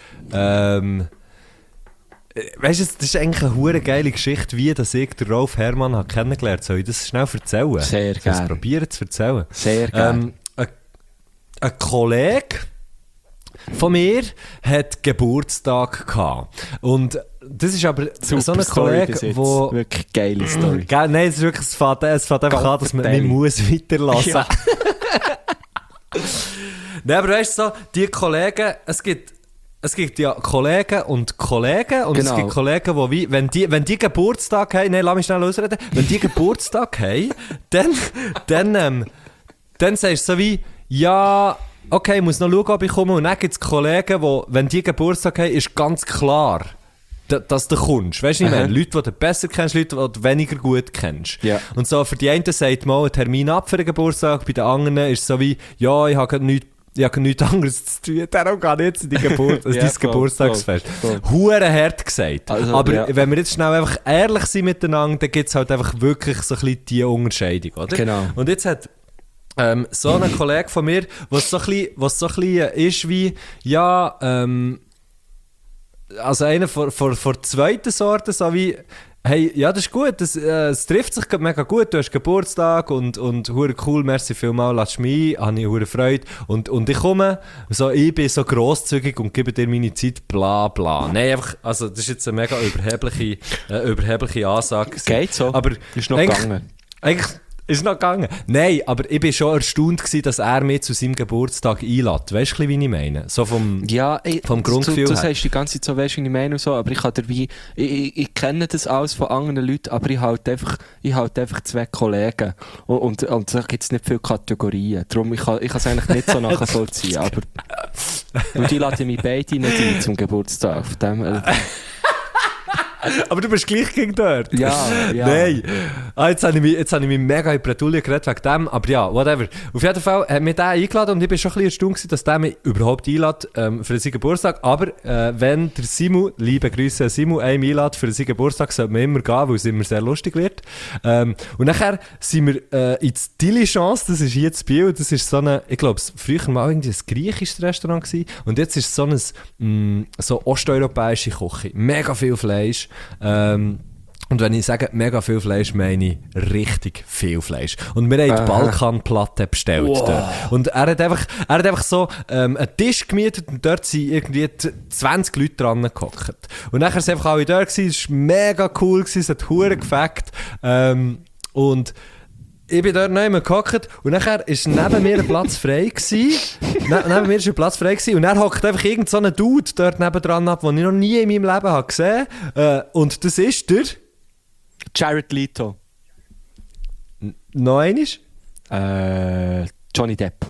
weißt du, das ist eigentlich eine hure geile Geschichte, wie dass ich den Rolf Herrmann habe kennengelernt habe. Soll ich das schnell erzählen? Sehr gerne. Ich probieren zu erzählen. Sehr gerne. Ein Kollege von mir hat Geburtstag gehabt. Und das ist aber Super so ein Story Kollege, bis jetzt. wo... Wirklich geile Story. Nein, es ist wirklich, es fängt einfach an, dass man muss weiterlassen. Ja. Nein, aber weißt du so, die Kollegen, es gibt ja Kollegen und Kollegen und Genau. es gibt Kollegen, die wie, wenn die Geburtstag haben, nein, lass mich schnell ausreden, wenn die Geburtstag haben, dann sagst du so wie, ja, okay, ich muss noch schauen, ob ich komme. Und dann gibt es Kollegen, die, wenn die Geburtstag haben, ist ganz klar, dass du kommst. Weißt du, ich meine, Leute, die du besser kennst, Leute, die du weniger gut kennst. Ja. Und so, für die einen sagt man einen Termin ab für den Geburtstag, bei den anderen ist es so wie, ja, ich habe nichts anderes zu tun, darum gehe ich jetzt in dein Ja, voll, Geburtstagsfest. voll. Hure hart gesagt. Also, aber ja. wenn wir jetzt schnell einfach ehrlich sind miteinander, dann gibt es halt einfach wirklich so ein bisschen die Unterscheidung, oder? Genau. Und jetzt hat so ein Kollege von mir, was so ein bisschen ist wie, ja, also einer von zweiten Sorte, so wie, hey, ja, das ist gut, es trifft sich mega gut, du hast Geburtstag und hure cool, merci vielmals, lass mich ein, habe ich hure Freude und ich komme, so, ich bin so grosszügig und gebe dir meine Zeit, bla bla. Nein, einfach, also das ist jetzt eine mega überhebliche Ansage. Geht so, aber ist noch gegangen. Eigentlich ist noch gegangen. Nein, aber ich war schon erstaunt gewesen, dass er mich zu seinem Geburtstag einlädt. Weißt du, wie ich meine? So vom Grundgefühl du her. sagst die ganze Zeit so, weißt du, wie ich meine und so, aber ich habe ich kenne das alles von anderen Leuten, aber ich halt einfach zwei Kollegen und da gibt es nicht viele Kategorien. Darum, ich kann es eigentlich nicht so nachvollziehen, aber und die laden mich beide nicht ein zum Geburtstag. Von dem, Aber du bist gleich gegen dort. Ja. Nein. Jetzt habe ich mich mega in die Bredouille geredet wegen dem, aber ja, whatever. Auf jeden Fall hat mich der eingeladen und ich war schon ein bisschen erstaunt gewesen, dass der mich überhaupt einlädt für seinen Geburtstag. Aber wenn der Simu, liebe Grüße an Simu, einen einlädt für seinen Geburtstag, sollte man immer gehen, weil es immer sehr lustig wird. Und nachher sind wir ins Diligence, das ist hier in Biel, das ist so eine, ich glaube, früher mal irgendwie ein griechisches Restaurant gewesen und jetzt ist es so eine so osteuropäische Küche. Mega viel Fleisch. Und wenn ich sage mega viel Fleisch, meine ich richtig viel Fleisch. Und wir haben die Balkanplatte bestellt dort. Und er hat einfach so einen Tisch gemietet und dort sind irgendwie 20 Leute dran gehockt. Und nachher sind einfach alle dort gewesen, es war mega cool, es hat verdammt gefällt. Und ich bin dort neben mir gehockt und nachher war neben mir ein Platz frei gewesen. Neben mir ist ein Platz frei gewesen und er hockt einfach irgend so einen Dude dort nebendran ab, den ich noch nie in meinem Leben habe gesehen habe. Und das ist der... Jared Leto. Noch einmal? Johnny Depp.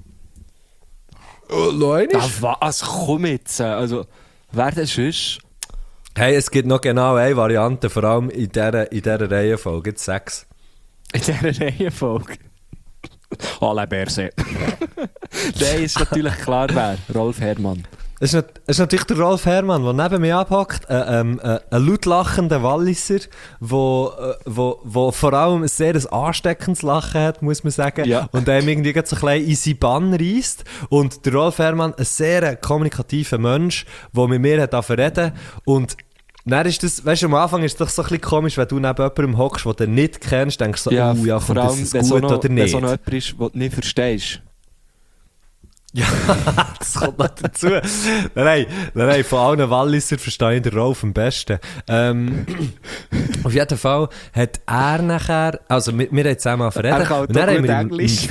Noch einmal? Was? Komm jetzt. Also, wer das ist? Hey, es gibt noch genau eine Variante, vor allem in dieser Reihenfolge. Es gibt 6. In dieser Reihenfolge. Alain Berset. Der ist natürlich klar wer. Rolf Herrmann. Es ist natürlich der Rolf Herrmann, der neben mir abhockt. Ein laut lachender Walliser, der vor allem ein sehr ansteckendes Lachen hat, muss man sagen. Ja. Und einem irgendwie so ein bisschen in seinen Bann reisst. Und der Rolf Herrmann, ein sehr kommunikativer Mensch, der mit mir hat reden. Und dann ist das, weißt du, am Anfang ist es doch so ein bisschen komisch, wenn du neben jemandem hockst, den du nicht kennst, denkst du so, Ja, ja, vor kommt allem, das wenn gut so noch, oder wenn nicht? so noch jemand ist, den du nicht verstehst. Ja, das kommt noch dazu. Nein, von allen Walliser verstehe ich den Rolf am besten. Auf jeden Fall hat er nachher, also wir haben zusammen verredet. Er kann und dann auch haben gut wir Englisch.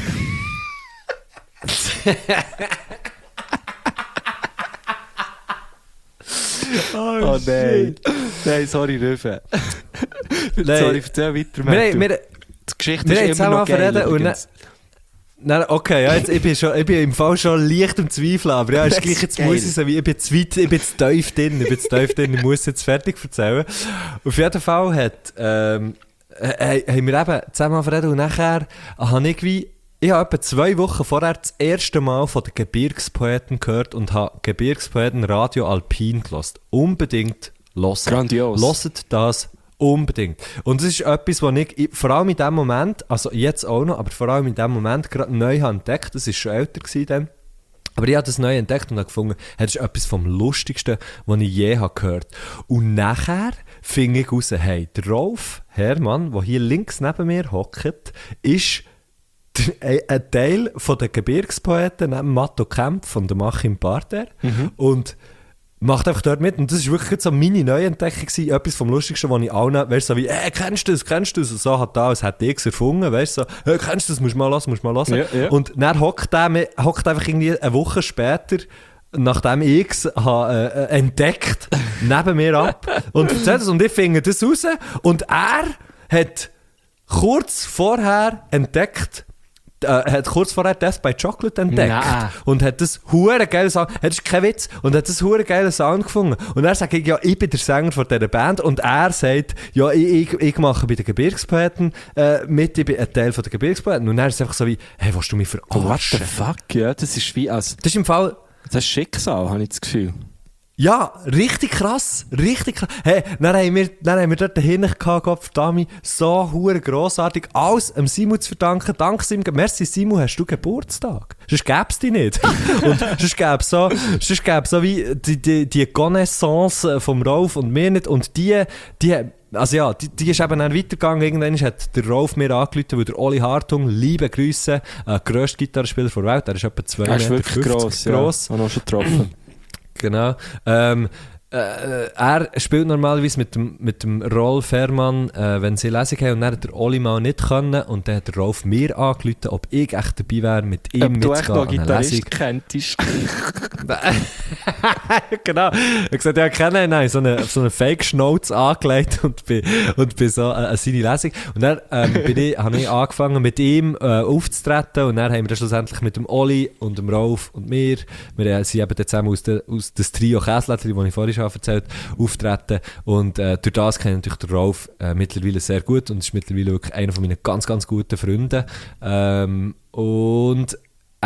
Oh nein. Nein, sorry, Röfe. Sorry, erzähl weiter, Matthew. Die Geschichte wir haben ist immer noch geil, verredet und übrigens. Nein, okay, ja, jetzt, ich bin im Fall schon leicht am Zweifeln, aber ja, ist gleich, jetzt geil. muss ich sagen, ich bin zu tief drin, ich muss jetzt fertig erzählen. Auf jeden Fall haben wir eben zusammen verredet und nachher habe ich habe etwa 2 Wochen vorher das erste Mal von den Gebirgspoeten gehört und habe Gebirgspoeten Radio Alpin gehört. Unbedingt hören. Grandios. Hört das Unbedingt. Und das ist etwas, was ich vor allem in dem Moment, also jetzt auch noch, aber vor allem in dem Moment gerade neu habe entdeckt. Das war schon älter gewesen dann. Aber ich habe das neu entdeckt und habe gefunden, das ist etwas vom Lustigsten, was ich je habe gehört. Und nachher fing ich raus, hey, der Rolf Herrmann, der hier links neben mir hockt, ist ein Teil von den Gebirgspoeten neben Matto Kempf und dem Achim Barter. Und macht einfach dort mit. Und das war wirklich so meine Neuentdeckung gewesen. Etwas vom Lustigsten, was ich auch noch, weißt du, so wie, kennst du das? Und so hat da, als hätte ich es erfunden, weißt du, so, kennst du das? Musst du mal hören. Ja, ja. Und dann hockt einfach irgendwie eine Woche später, nachdem ich es entdeckt, neben mir ab und erzählt es. Und ich finde das raus. Und er hat kurz vorher entdeckt, Death by Chocolate entdeckt. Nein. Und hat das hure geile Sound, das ist kein Witz, und hat das hure geile Sound gefunden. Und er sagt, ja, ich bin der Sänger von dieser Band, und er sagt, ja, ich mache bei den Gebirgspoeten mit, ich bin ein Teil von den Gebirgspoeten. Und er ist einfach so wie, hey, willst du mich verarschen? What the fuck, ja, das ist wie als... Das ist im Fall... Das ist Schicksal, habe ich das Gefühl. Ja, richtig krass. Hey, dann haben wir dort dahinter gehabt, Gottverdammt, so hure grossartig. Alles dem Simon zu verdanken. Dank Simon. Merci Simon, hast du Geburtstag? Sonst gäbe es dich nicht. Und sonst gäbe es so wie die Connaissance vom Rolf und mir nicht. Und die also ja, die ist eben dann weitergegangen. Irgendwann hat der Rolf mir angerufen, weil der Oli Hartung, liebe Grüße, grösster Gitarrespieler der Welt, der ist etwa 2,50 Er ist wirklich gross. Ja. Habe auch schon getroffen. Genau. Er spielt normalerweise mit dem Rolf Herrmann, wenn sie Lesung haben, und dann hat der Oli mal nicht können, und dann hat der Rolf mir angerufen, ob ich echt dabei wäre, mit ihm mitzugehen. Ob du echt noch Gitarrist kenntest. Genau. Er hat gesagt, ja, nein, so eine Fake-Schnauze angelegt und bin so an seine Lesung. Und dann habe ich angefangen, mit ihm aufzutreten, und dann haben wir dann schlussendlich mit dem Oli und dem Rolf und mir, wir sind eben zusammen aus das Trio Käslädli, das ich vorhin schon erzählt, auftreten, und durch das kenne ich natürlich den Rolf mittlerweile sehr gut, und ist mittlerweile wirklich einer von meinen ganz, ganz guten Freunden. Und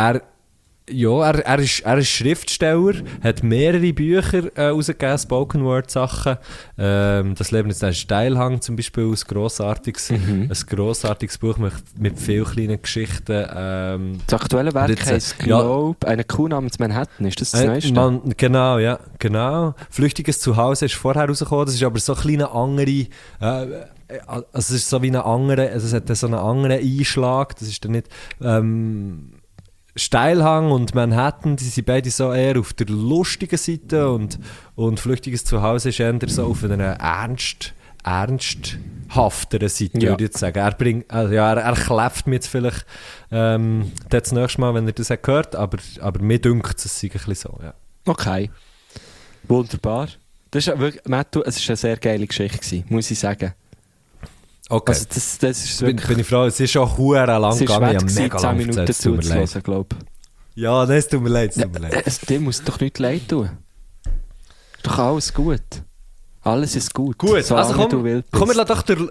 er ist Schriftsteller, hat mehrere Bücher rausgegeben, Spoken Word Sachen. Das Leben ist ein Steilhang zum Beispiel, ein grossartiges Buch mit vielen kleinen Geschichten. Das aktuelle Werk heisst Globe, eine Kuh namens Manhattan, ist das Neueste? Genau. Flüchtiges Zuhause ist vorher rausgekommen, das ist aber so ein kleiner andere... also es ist so wie eine andere, also es hat so einen anderen Einschlag, das ist dann nicht... Steilhang und Manhattan, die sind beide so eher auf der lustigen Seite, und Flüchtiges Zuhause ist eher so auf einer ernsthafteren Seite, würde ich jetzt sagen. Er klebt mir jetzt vielleicht das nächste Mal, wenn er das hat gehört, aber mir dünkt es sei ein bisschen so, ja. Okay. Wunderbar. Das ist wirklich, Mattu, es war eine sehr geile Geschichte gewesen, muss ich sagen. Okay. Also das ist wirklich... Bin ich froh, es ist schon verdammt lang gegangen. Es war 10 Minuten zuzuhören, glaube ich. Ja, nein, es tut mir leid. Dir muss doch nicht leid tun. Ist doch alles gut. Alles ist gut. Gut, so also komm, wir lassen doch den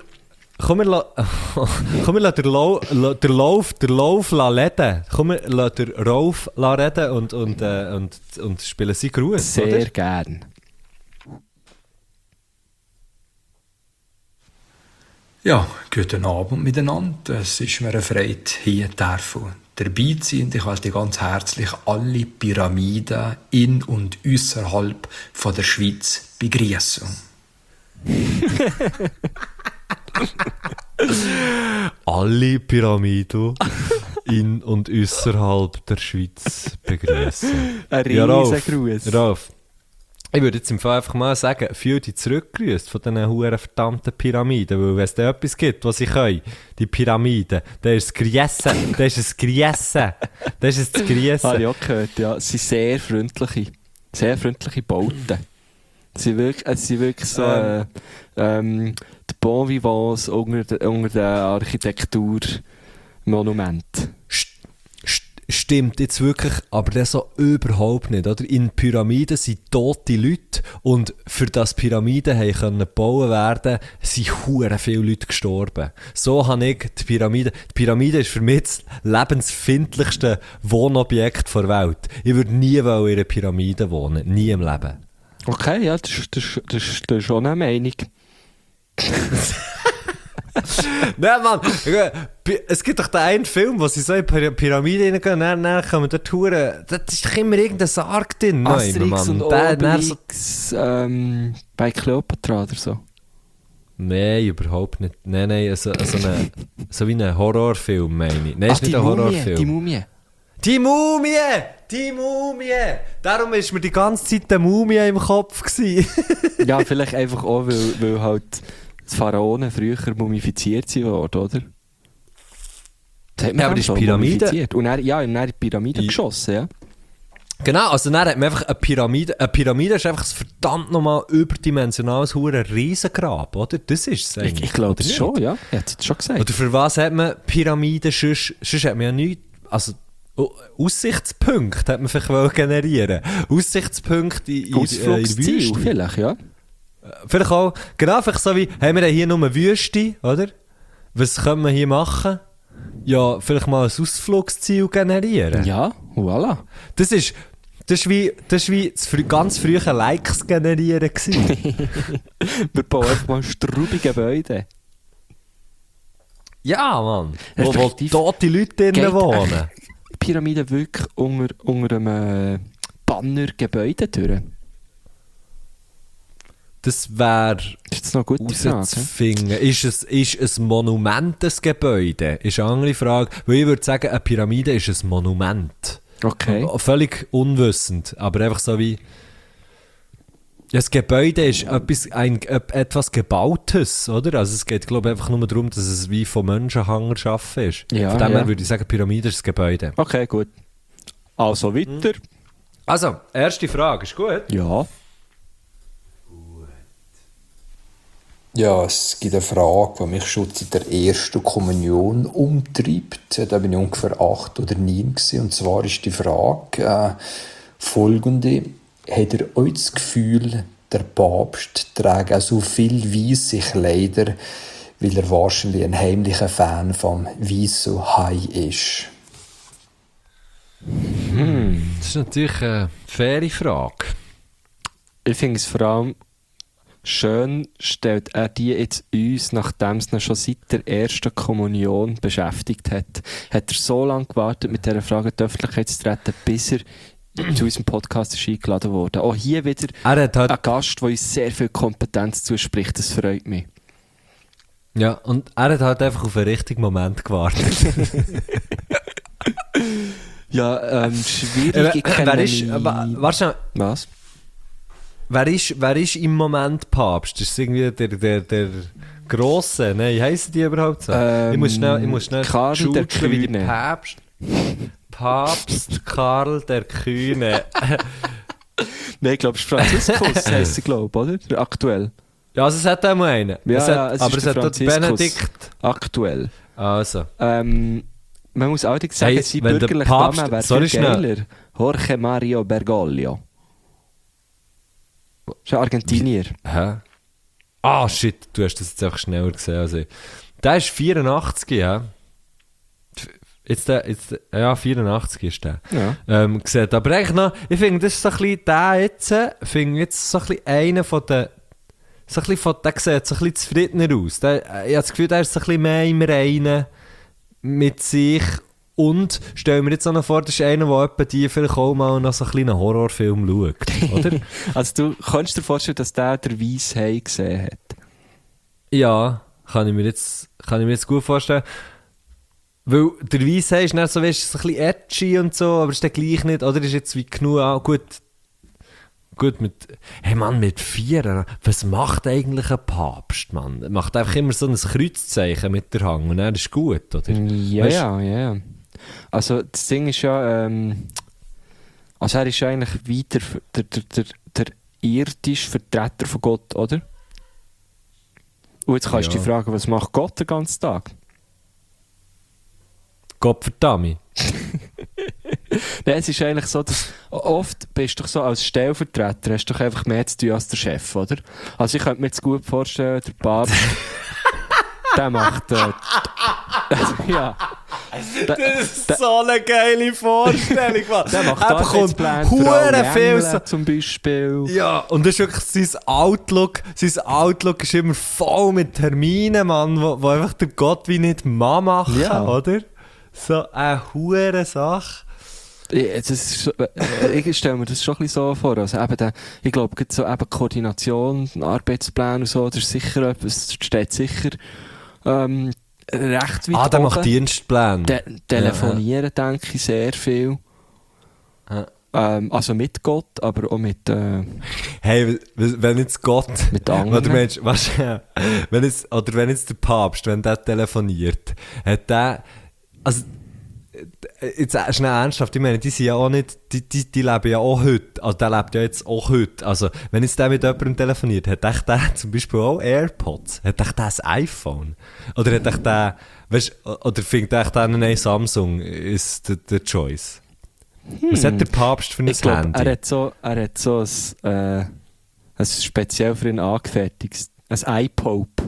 Lauf reden. Komm, wir lassen den Rolf reden und spielen seinen Gruß. Sehr oder? gern. Ja, guten Abend miteinander. Es ist mir eine Freude, hier dabei zu sein. Und ich möchte ganz herzlich alle Pyramiden in und ausserhalb von der Schweiz begrüßen. Alle Pyramiden in und außerhalb der Schweiz begrüßen. Ein riesen Gruß. Rolf, ich würde jetzt im Fall einfach mal sagen, fühl dich zurückgerüßt von diesen huren verdammten Pyramiden, weil wenn es da etwas gibt, was sie können, die Pyramiden, dann ist es Griessen, das ist es Griessen. Habe ich auch gehört, ja. Es sind sehr freundliche Bauten. Es sind wirklich so die Bon Vivants unter den Architekturmonumenten. Stimmt jetzt wirklich, aber das so überhaupt nicht. Oder? In Pyramiden sind tote Leute, und für das Pyramiden können gebaut werden, sind hure viele Leute gestorben. So habe ich die Pyramide. Die Pyramide ist für mich das lebensfindlichste Wohnobjekt der Welt. Ich würde nie in einer Pyramide wohnen. Nie im Leben. Okay, ja, das ist schon eine Meinung. Nein, Mann, es gibt doch den einen Film, wo sie so in die Pyramide reingehen, dann kommen dort Touren. Da ist doch immer irgendein Sarg drin. Asterix und Dann Obelix bei Kleopatra oder so. Nein, überhaupt nicht. Nein, so wie ein Horrorfilm, meine ich. Nein, ist nicht ein Horrorfilm. Die Mumie. Die Mumie! Die Mumie! Darum war mir die ganze Zeit die Mumie im Kopf gewesen. Ja, vielleicht einfach auch, weil halt die Pharaonen früher mumifiziert worden, oder? Das hat man Ja, aber dann die schon Pyramide- mumifiziert. Und dann, ja, in die Pyramide geschossen, ja. Genau, also dann hat man einfach eine Pyramide. Eine Pyramide ist einfach ein verdammt nochmal überdimensionales Riesengrab, oder? Das ist es eigentlich. Ich glaube oder das nicht? schon, ja. Er hat es jetzt schon gesagt. Oder für was hat man Pyramiden? Sonst hat man ja nichts. Also, Aussichtspunkte hat man vielleicht wollen generieren. Aussichtspunkte in der Ausflugsziel Wüste. vielleicht, ja. Vielleicht auch, genau, vielleicht so wie, haben wir hier nur eine Wüste, oder? Was können wir hier machen? Ja, vielleicht mal ein Ausflugsziel generieren. Ja, voilà. Das ist wie das ganz frühe Likes generieren gewesen. Wir bauen einfach mal straubige Gebäude. Ja, Mann. Wo Effektiv. tote Leute drinnen wohnen. Pyramide wirklich unter einem Banner Gebäude durch? Das wäre Das ist jetzt noch eine gute Frage. herauszufinden. Ist ein Monument ein Gebäude? Ist eine andere Frage. Weil ich würde sagen, eine Pyramide ist ein Monument. Okay. Völlig unwissend, aber einfach so wie... Ja, das Gebäude ist etwas Gebautes, oder? Also es geht, glaube ich, einfach nur darum, dass es wie von Menschenhänger geschaffen ist. Ja, Von dem her ja. würde ich sagen, Pyramide ist das Gebäude. Okay, gut. Also weiter. Also, erste Frage, ist gut? Ja. Ja, es gibt eine Frage, die mich schon seit der ersten Kommunion umtreibt. Da bin ich ungefähr 8 oder 9 gewesen. Und zwar ist die Frage folgende. Habt ihr euch das Gefühl, der Papst trägt auch so viel weisse Kleider, weil er wahrscheinlich ein heimlicher Fan vom weißen Hai ist? Das ist natürlich eine faire Frage. Ich finde es vor allem schön, stellt er die jetzt uns, nachdem es ihn schon seit der ersten Kommunion beschäftigt hat. Hat er so lange gewartet, mit dieser Frage in die Öffentlichkeit zu treten, bis er zu unserem Podcast ist eingeladen wurde. Auch hier wieder Er hat halt, ein Gast, der uns sehr viel Kompetenz zuspricht. Das freut mich. ja, und er hat halt einfach auf den richtigen Moment gewartet. Ja, schwierig. Ich kenne mich- Warte, Was? wer ist im Moment Papst? Ist es irgendwie der Grosse? Nein, heissen die überhaupt so? Ich muss schnell Karl der schutzeln, wie die Kühne. Papst Karl der Kühne. Nein, ich glaube, es ist Franziskus, heisst er, glaube ich, oder? Aktuell. Ja, also es hat auch mal einen. Ja, Es ja, hat, es aber ist es hat der dort Franziskus. Benedikt. Aktuell. Also. Man muss allerdings sagen, Hey, sein wenn der bürgerlicher Papst- Name wäre sorry, viel schnell. geiler. Jorge Mario Bergoglio. Ist ein Argentinier. Hä? Ah, shit, du hast das jetzt einfach schneller gesehen als ich. Der ist 84, ja. Ja, 84 ist der. Ja. Gesehen. Aber eigentlich noch, ich finde, das ist so ein bisschen der jetzt, finde jetzt so ein bisschen einer von den, so ein bisschen von, der sieht so ein bisschen zufriedener aus. Ich habe das Gefühl, der ist so ein bisschen mehr im Reinen mit sich. Und stell mir jetzt auch noch vor, das ist einer, der etwa die vielleicht auch mal noch so einen kleinen Horrorfilm schaut, oder? Also du kannst dir vorstellen, dass der Weiss Hai gesehen hat? Ja, kann ich mir jetzt gut vorstellen. Weil der Weisse ist nicht so, weißt, so ein bisschen edgy und so, aber ist der gleich nicht, oder ist jetzt wie genug auch gut mit, hey Mann, mit 4, was macht eigentlich ein Papst, Mann? Er macht einfach immer so ein Kreuzzeichen mit der Hand und er ist gut, oder? Ja, Weißt- ja. Also das Ding ist ja, also er ist ja eigentlich weiter der irdische Vertreter von Gott, oder? Und jetzt kannst du Ja. dich fragen, was macht Gott den ganzen Tag? Gott verdammt. Nein, es ist eigentlich so, dass oft bist du doch so als Stellvertreter, hast du doch einfach mehr zu tun als der Chef, oder? Also ich könnte mir jetzt gut vorstellen, der Papst, der macht, also, ja, Das ist so eine geile Vorstellung, Mann. Der macht Er bekommt Arbeitspläne für hure alle viel Engel zum Beispiel. Ja, und das ist wirklich sein Outlook. Sein Outlook ist immer voll mit Terminen, Mann, wo einfach der Gott wie nicht machen, Ja. oder? So eine hure Sache. Ich stelle mir das schon ein bisschen so vor. Also eben ich glaube, so eben Koordination, Arbeitspläne und so, das ist sicher etwas, das steht sicher recht weit Der oben. macht Dienstpläne. Telefonieren, denke ich, sehr viel. Ja. Also mit Gott, aber auch mit Hey, wenn jetzt Gott... anderen. Oder Mensch, wenn jetzt der Papst, wenn der telefoniert, hat der... Also, jetzt schnell ernsthaft, ich meine, die sind ja auch nicht... Die leben ja auch heute. Also der lebt ja jetzt auch heute. Also, wenn jetzt der mit jemandem telefoniert, hat echt der zum Beispiel auch AirPods? Hat echt der ein iPhone? Oder hat echt der... Weißt, oder findet echt der ein Samsung ist der Choice? Was hat der Papst für ein Ich glaube, Handy? er hat so ein speziell für ihn angefertigtes, ein iPope.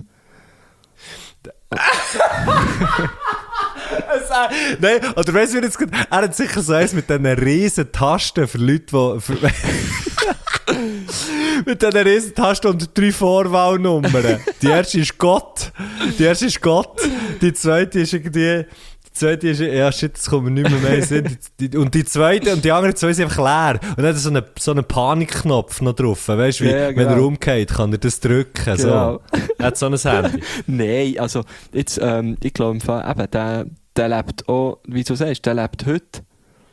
Nein, oder weißt du, wie jetzt gut? Er hat sicher so eins mit diesen riesen Tasten für Leute, die... mit diesen riesen Tasten und 3 Vorwahlnummern. Die erste ist Gott. Die zweite ist irgendwie... ja shit, das kommt mir nicht mehr in den Sinn. Und die zweite und die anderen zwei sind einfach leer. Und dann hat er so einen Panikknopf noch drauf. Weißt du, Ja, wenn er genau. umgeht, kann er das drücken. Genau. So. Er hat so ein Handy. Nein, also jetzt, ich glaube im Fall, eben, der lebt auch, wie du sagst, der lebt heute.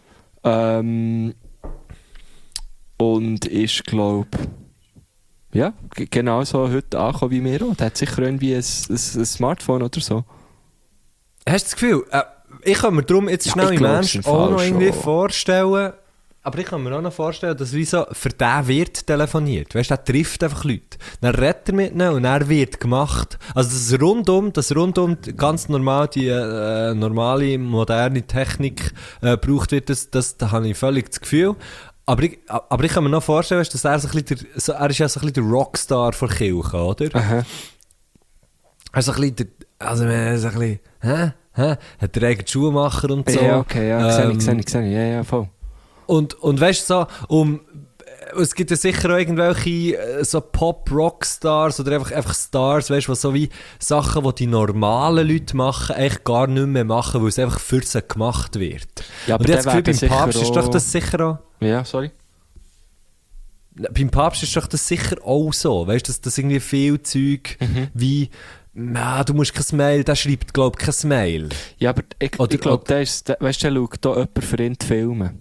Und ist, glaube ja, genau so heute angekommen wie wir auch. Der hat sicher irgendwie ein Smartphone oder so. Hast du das Gefühl, ich kann mir darum jetzt Ja, schnell ich im glaub's Mensch im auch Fall noch irgendwie schon. vorstellen, aber ich kann mir auch noch vorstellen, dass wie so für den wird telefoniert. Weißt du, der trifft einfach Leute. Dann redet er mit ihnen und er wird gemacht. Also das rundum ganz normal die normale, moderne Technik gebraucht wird, da habe ich völlig das Gefühl. Aber ich kann mir noch vorstellen, dass er so ein bisschen er ist ja so ein bisschen der Rockstar von Kirche, oder? Aha. Also ein bisschen also wenn so ein bisschen, hat der eigenen Schuhmacher und so. Ja, okay, ja, sehe ich. Ja, voll. Und weißt du, es gibt ja sicher auch irgendwelche so Pop-Rock-Stars oder einfach Stars, weißt du, so wie Sachen, die normalen Leute machen, eigentlich gar nicht mehr machen, weil es einfach für sie gemacht wird. Ja, aber und jetzt der Gefühl, beim sicher Papst ist doch auch- das sicher auch... Ja, sorry. Beim Papst ist doch das sicher auch so, weißt du, dass irgendwie viel Zeug wie... du musst kein Mail, der schreibt, glaube ich, kein Mail. Ja, aber ich Oder- glaube, der schaut da jemand für ihn die Filme.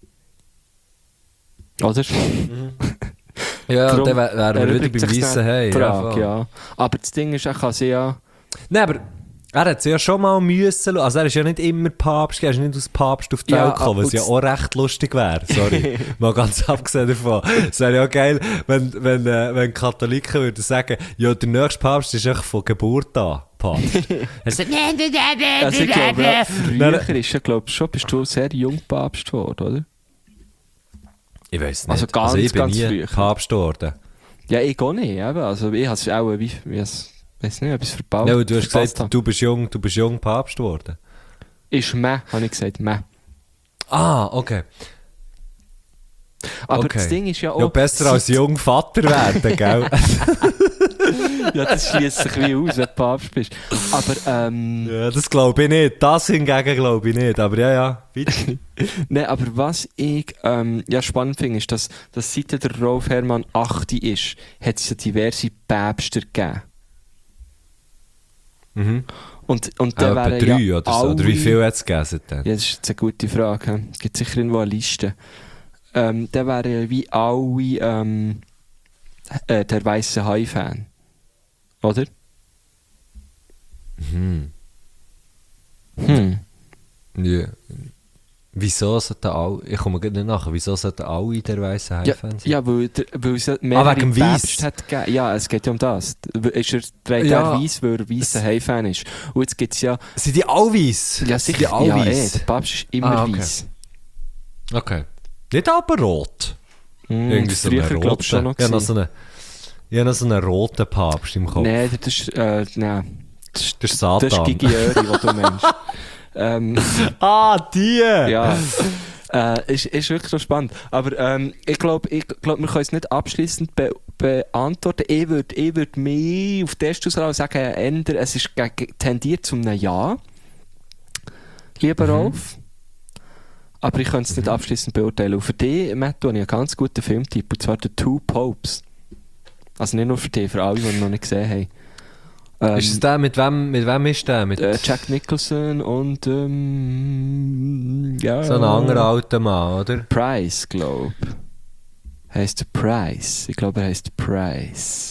Oder? Ja, Darum dann wären wir wieder erübrigt beim sich Wissen, dann hey. die Frage, voll. ja. Aber das Ding ist, er kann sie ja... Nein, aber er hat es ja schon mal müssen. Also er ist ja nicht immer Papst, er ist nicht als Papst auf die Ja, Welt gekommen, was ja und- auch recht lustig wäre. Sorry. Mal ganz abgesehen davon. Es wäre ja geil, wenn Katholiken würden sagen, ja, der nächste Papst ist echt von Geburt an Papst. Er sagt, Also ich glaube, ja, Nein, früher ist ja, glaube ich, schon, bist du sehr jung Papst geworden, oder? ich weiß nicht. Also ganz, ich bin ganz nie früh. Papst geworden. Ja, ich auch nicht, eben. Also ich habe es auch, weiss nicht, etwas verbaut. Ja, aber du hast verpasst gesagt, du bist jung Papst geworden. Ist meh, habe ich gesagt, meh. Ah, okay. Aber Okay. das Ding ist ja auch... Ja, besser als jung Vater werden, gell? Ja, das schließt sich wie aus, wenn du Papst bist. Aber, Ja, das glaube ich nicht. Das hingegen glaube ich nicht. Aber ja, weiter. nein, aber was ich ja, spannend finde, ist, dass seit der Rolf Herrmann 8 ist, hat es ja diverse Päpste gegeben. Mhm. Und dann Etwa wären 3 ja oder so. Oder wie alle- viel hat es gegessen dann? Ja, das ist jetzt eine gute Frage. Es gibt sicher irgendwo eine Liste. Dann wären ja wie alle der weiße Hai-Fan. Oder? Ja. Wieso sollten alle... Ich komme gerade nicht nach. Wieso sollten alle der weißen Ja, Hai-Fans sein? ja, weil es mehrere wegen dem Weiss. Päpste hat gegeben. Ja, es geht ja um das. Trägt Ja. er weiss, weil er weißer Hai-Fan ist. Und jetzt gibt es ja... Sind die alle weiss? Ja, Sind sicher. die alle Ja, weiss? der Papst ist immer okay. weiss. Okay. Nicht aber rot. Irgendwie so früher, einen glaube ich, schon noch. Ich habe noch gewesen. so einen roten Papst im Kopf. Nein, das ist... nein. Der Satan. Das ist Gigi Öri, was du meinst. Die! Ja. Ist wirklich so spannend. Aber ich glaube, wir können es nicht abschliessend beantworten. Ich würd mich auf die erste Auswahl sagen, es ist tendiert zu einem Ja. Lieber Rolf. Aber ich könnte es nicht abschliessend beurteilen. Und für dich, Matt, habe ich einen ganz guten Filmtipp, und zwar The Two Popes. Also nicht nur für dich, für alle, die ihn noch nicht gesehen haben. Ist es der, mit wem ist der? Mit Jack Nicholson und ja, so einem anderen alten Mann, oder? Price, glaube ich. Heißt der Price? Ich glaube, er heißt Price.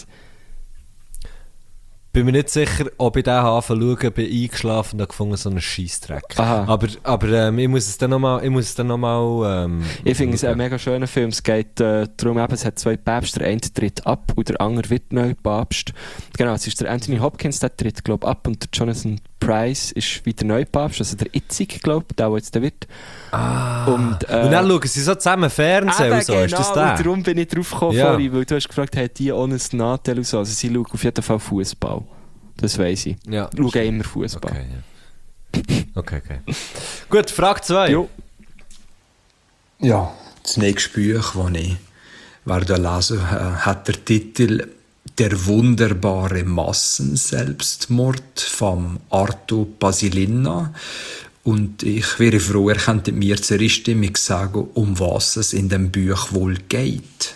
Bin mir nicht sicher, ob ich den anfangen schauen, bin eingeschlafen und habe gefunden, so einen Scheissdreck. Aha. Aber ich muss es dann nochmal. Ich finde es ein mega schöner Film. Es geht darum, es hat zwei Päpste. Der eine tritt ab und der andere wird neu Papst. Genau, es ist der Anthony Hopkins, der tritt, glaube ich, ab, und der Jonathan Price ist wieder neu Papst, also der Itzig, glaube ich, der jetzt da wird. Und dann schauen sie so zusammen Fernsehen und so, genau, ist das der? Und darum bin ich drauf gekommen vorhin, weil du hast gefragt, hat die ohne ein Nachteil und so. Also sie schauen auf jeden Fall Fußball. Das weiss ich. Ja. Schauen immer Fußball. Okay, ja. Okay. Gut, Frage 2. Jo. Ja, das nächste Buch, das ich lesen hat der Titel «Der wunderbare Massenselbstmord» von Arto Pasilina. Und ich wäre froh, ihr könntet mir zur Stimmung sagen, um was es in dem Buch wohl geht.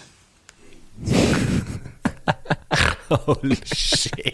Holy shit.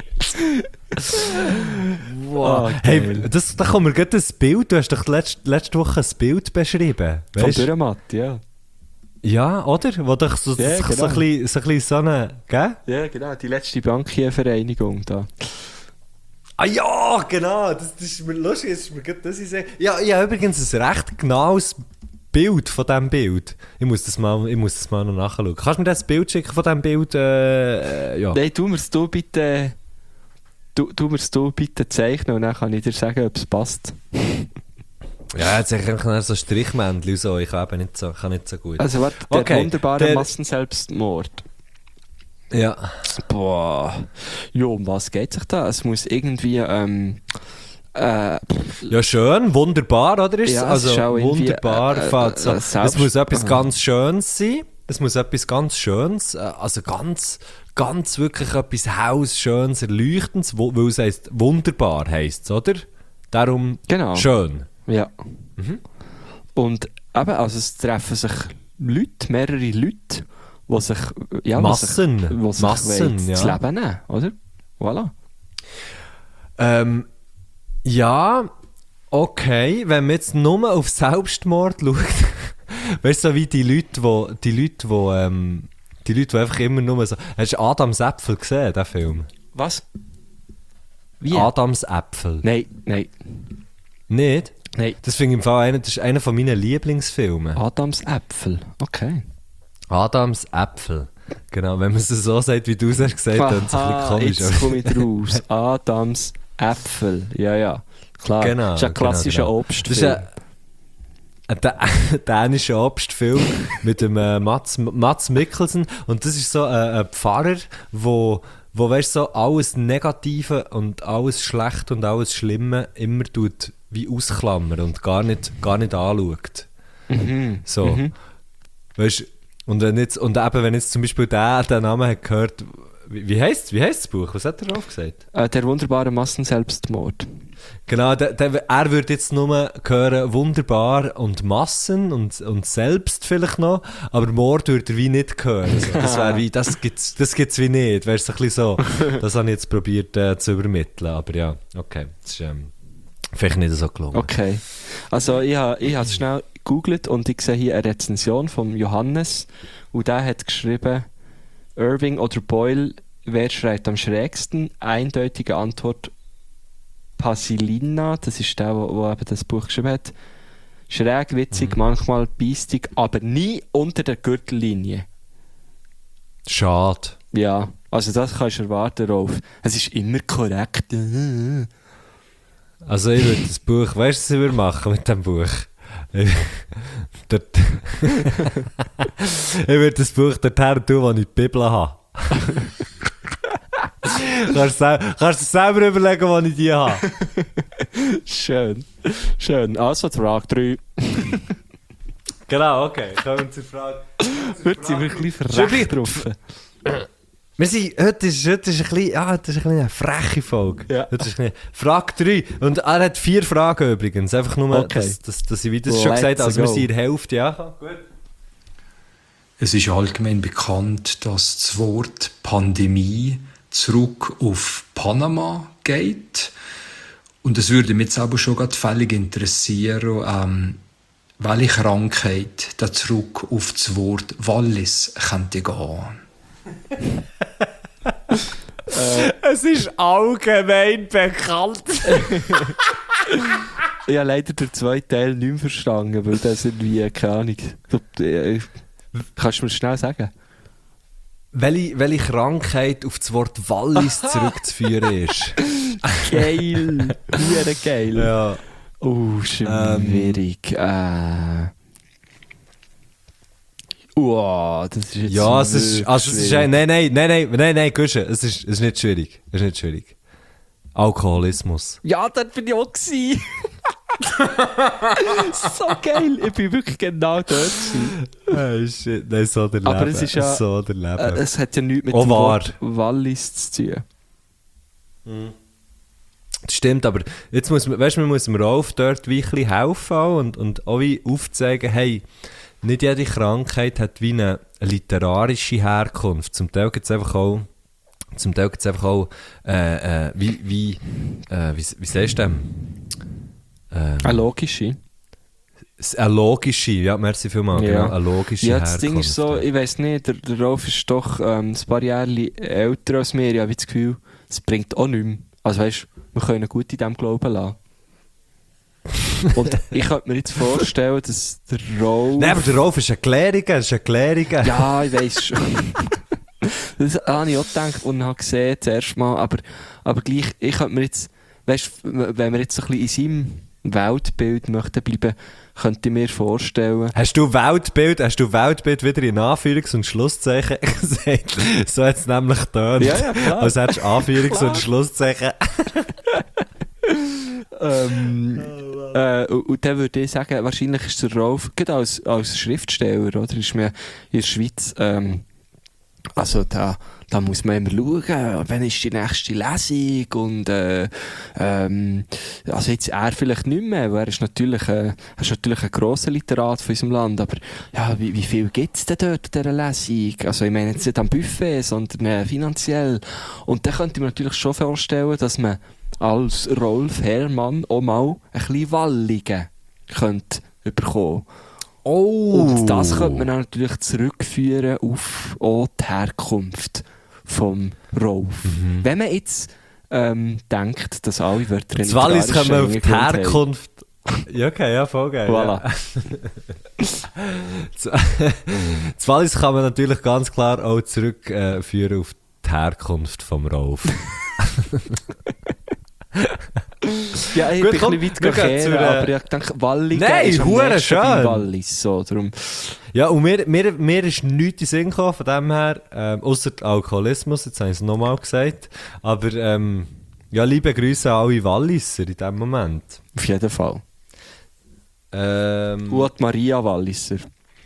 Wow. Hey, da kommt mir gerade ein Bild. Du hast doch letzte Woche ein Bild beschrieben. Vom Dürrematt, ja. Ja, oder? Wo doch so, Ja, so, genau. ein bisschen so eine... Gell? Ja, genau, die letzte Bankiervereinigung da. Ah ja, genau. Das ist mir lustig. Das ist mir gerade das ich sehe. Ja, ich habe übrigens ein recht genaues Bild von diesem Bild. Ich muss das mal noch nachschauen. Kannst du mir das Bild schicken von diesem Bild? Ja. Nein, tu mir's bitte zeichnen und dann kann ich dir sagen, ob es passt. Ja, jetzt habe ich so Strichmännchen und so. Ich kann nicht so gut. Also warte, der wunderbare Massenselbstmord. Ja. Boah. Jo, um was geht sich da? Es muss irgendwie, ja, schön, wunderbar, oder? Ist ja, also es ist auch wunderbar. Es muss etwas ganz Schönes sein. Es muss etwas ganz Schönes, also ganz wirklich etwas Hausschönes, Erleuchtendes, weil es heisst, wunderbar heisst, oder? Darum genau. Schön. Ja. Und eben, also es treffen sich Leute, mehrere Leute, die sich, ja, Massen, die sich ja. das Leben nehmen, oder? Voilà. Ja, okay, wenn man jetzt nur auf Selbstmord schaut, weißt du, so wie die Leute, die einfach immer nur so... Hast du Adams Äpfel gesehen, den Film? Was? Wie? Adams Äpfel. Nein. Nicht? Nein. Das finde ich im Fall das ist einer von meinen Lieblingsfilmen. Adams Äpfel, okay. Adams Äpfel. Genau, wenn man es so sagt, wie du es hast gesagt, dann ist es ein bisschen komisch. Jetzt komme ich raus. Adams Äpfel, ja. Klar, Genau, das ist ein klassischer genau. Obstfilm. Das ist ein dänischer Obstfilm mit dem Mads Mikkelsen. Und das ist so ein Pfarrer, wo weißt, so alles Negative und alles Schlechte und alles Schlimme immer tut wie ausklammern und gar nicht anschaut. So. Weißt, und wenn jetzt zum Beispiel den Namen hat gehört, wie heisst das Buch? Was hat er drauf gesagt? Der wunderbare Massenselbstmord. Genau, er würde jetzt nur hören, wunderbar und Massen und selbst vielleicht noch, aber Mord würde er wie nicht hören. So. Das wäre wie, das gibt's wie nicht. Wäre es ein bisschen so. Das habe ich jetzt probiert zu übermitteln, aber ja, okay. Das ist vielleicht nicht so gelungen. Okay. Also ich habe es schnell gegoogelt und ich sehe hier eine Rezension von Johannes und der hat geschrieben, Irving oder Boyle, wer schreit am schrägsten? Eindeutige Antwort Pasilina, das ist der, der eben das Buch geschrieben hat. Schräg, witzig, manchmal biestig, aber nie unter der Gürtellinie. Schade. Ja, also das kannst du erwarten, Rolf. Es ist immer korrekt. Also ich würde das Buch, weißt du, was ich würde machen mit dem Buch? Ich würde das Buch dorthin tun, wo ich die Bibel habe. Kannst du selber überlegen, wo ich die habe. Schön. Schön. Also, die Frage 3. Genau, okay. Kommen wir zur Frage. Heute sind wir ein bisschen verreckt drauf. Wir sind, heute ist ein bisschen eine freche Folge. Ja. Heute ist ein bisschen, Frage 3. Und er hat 4 Fragen übrigens. Einfach nur, Okay. dass ich wie das schon gesagt habe. Also wir sind in der Hälfte. Ja, gut. Es ist allgemein bekannt, dass das Wort Pandemie zurück auf Panama geht. Und es würde mich jetzt aber schon gerade völlig interessieren, welche Krankheit da zurück auf das Wort Wallis könnte gehen. Es ist allgemein bekannt. Ich habe leider den zweiten Teil nicht mehr verstanden, weil das irgendwie, keine Ahnung. Kannst du mir schnell sagen? Welche Krankheit auf das Wort Wallis zurückzuführen ist? Geil! Hure geil! Ja. Oh, schwierig. Das ist jetzt Ja, es ist, also es ist, schwierig. nein, Guschen, es ist nicht schwierig. Es ist nicht schwierig. Alkoholismus. Ja, dort bin ich auch gewesen. So geil, ich bin wirklich genau dort gewesen. Oh shit, nein, so der Leben. Aber es ist ja, so der Leben. es hat ja nichts mit Auch dem wahr. Wort Wallis zu tun. Das stimmt, aber jetzt muss man, weißt, man muss dem Rolf dort wie ein bisschen helfen auch und auch wie aufzeigen, hey, nicht jede Krankheit hat wie eine literarische Herkunft. Zum Teil gibt es einfach auch, wie sagst du dem? Eine logische. Eine logische, ja, merci vielmals, Ja. genau, eine logische Ja, das Herkunft. Ding ist so, ich weiss nicht, der Rolf ist doch ein paar Jahre älter als mir. Ich habe das Gefühl, es bringt auch nichts mehr. Also weißt, wir können ihn gut in diesem Glauben lassen. Und ich könnte mir jetzt vorstellen, dass der Rolf... Nein, aber der Rolf ist ein Kleriker, Ja, ich weiss schon. Das habe ich auch gedacht und habe gesehen zuerst mal. Aber gleich, ich könnte mir jetzt... Weißt, wenn wir jetzt so ein bisschen in seinem Weltbild möchten bleiben, könnte ich mir vorstellen... Hast du Weltbild wieder in Anführungs- und Schlusszeichen gesagt? So hat es nämlich getan. Ja, klar. Als hättest du Anführungs- und Schlusszeichen. Und dann würde ich sagen, wahrscheinlich ist der Rolf, gerade als Schriftsteller, oder? Ist mir in der Schweiz, also da muss man immer schauen, wann ist die nächste Lesung und also jetzt er vielleicht nicht mehr, weil er ist natürlich ein grosser Literat von unserem Land, aber ja, wie viel gibt es denn dort an dieser Lesung? Also ich meine jetzt nicht am Buffet, sondern finanziell. Und dann könnte ich mir natürlich schon vorstellen, dass man als Rolf Herrmann auch mal ein bisschen Walligen könnte bekommen. Oh! Und das könnte man dann natürlich zurückführen auf auch die Herkunft vom Rolf. Wenn man jetzt denkt, dass alle Wörter Das Wallis kommen wir auf die Hintergrund haben. Herkunft. Ja, okay, ja, voll geil. Voilà. Ja. Das Wallis kann man natürlich ganz klar auch zurückführen auf die Herkunft vom Rolf. Ja, ich Gut, bin komm, ein bisschen wir weit gehen gegangen, zur, aber ich denke, Walligen Nein, ist am hure nächsten schön. beim Wallis. So, darum. Ja, und mir ist nichts in den Sinn gekommen, von dem her, ausser Alkoholismus, jetzt habe ich es nochmal gesagt, aber ja, liebe Grüße an alle Walliser in diesem Moment. Auf jeden Fall. Die Und Maria Walliser.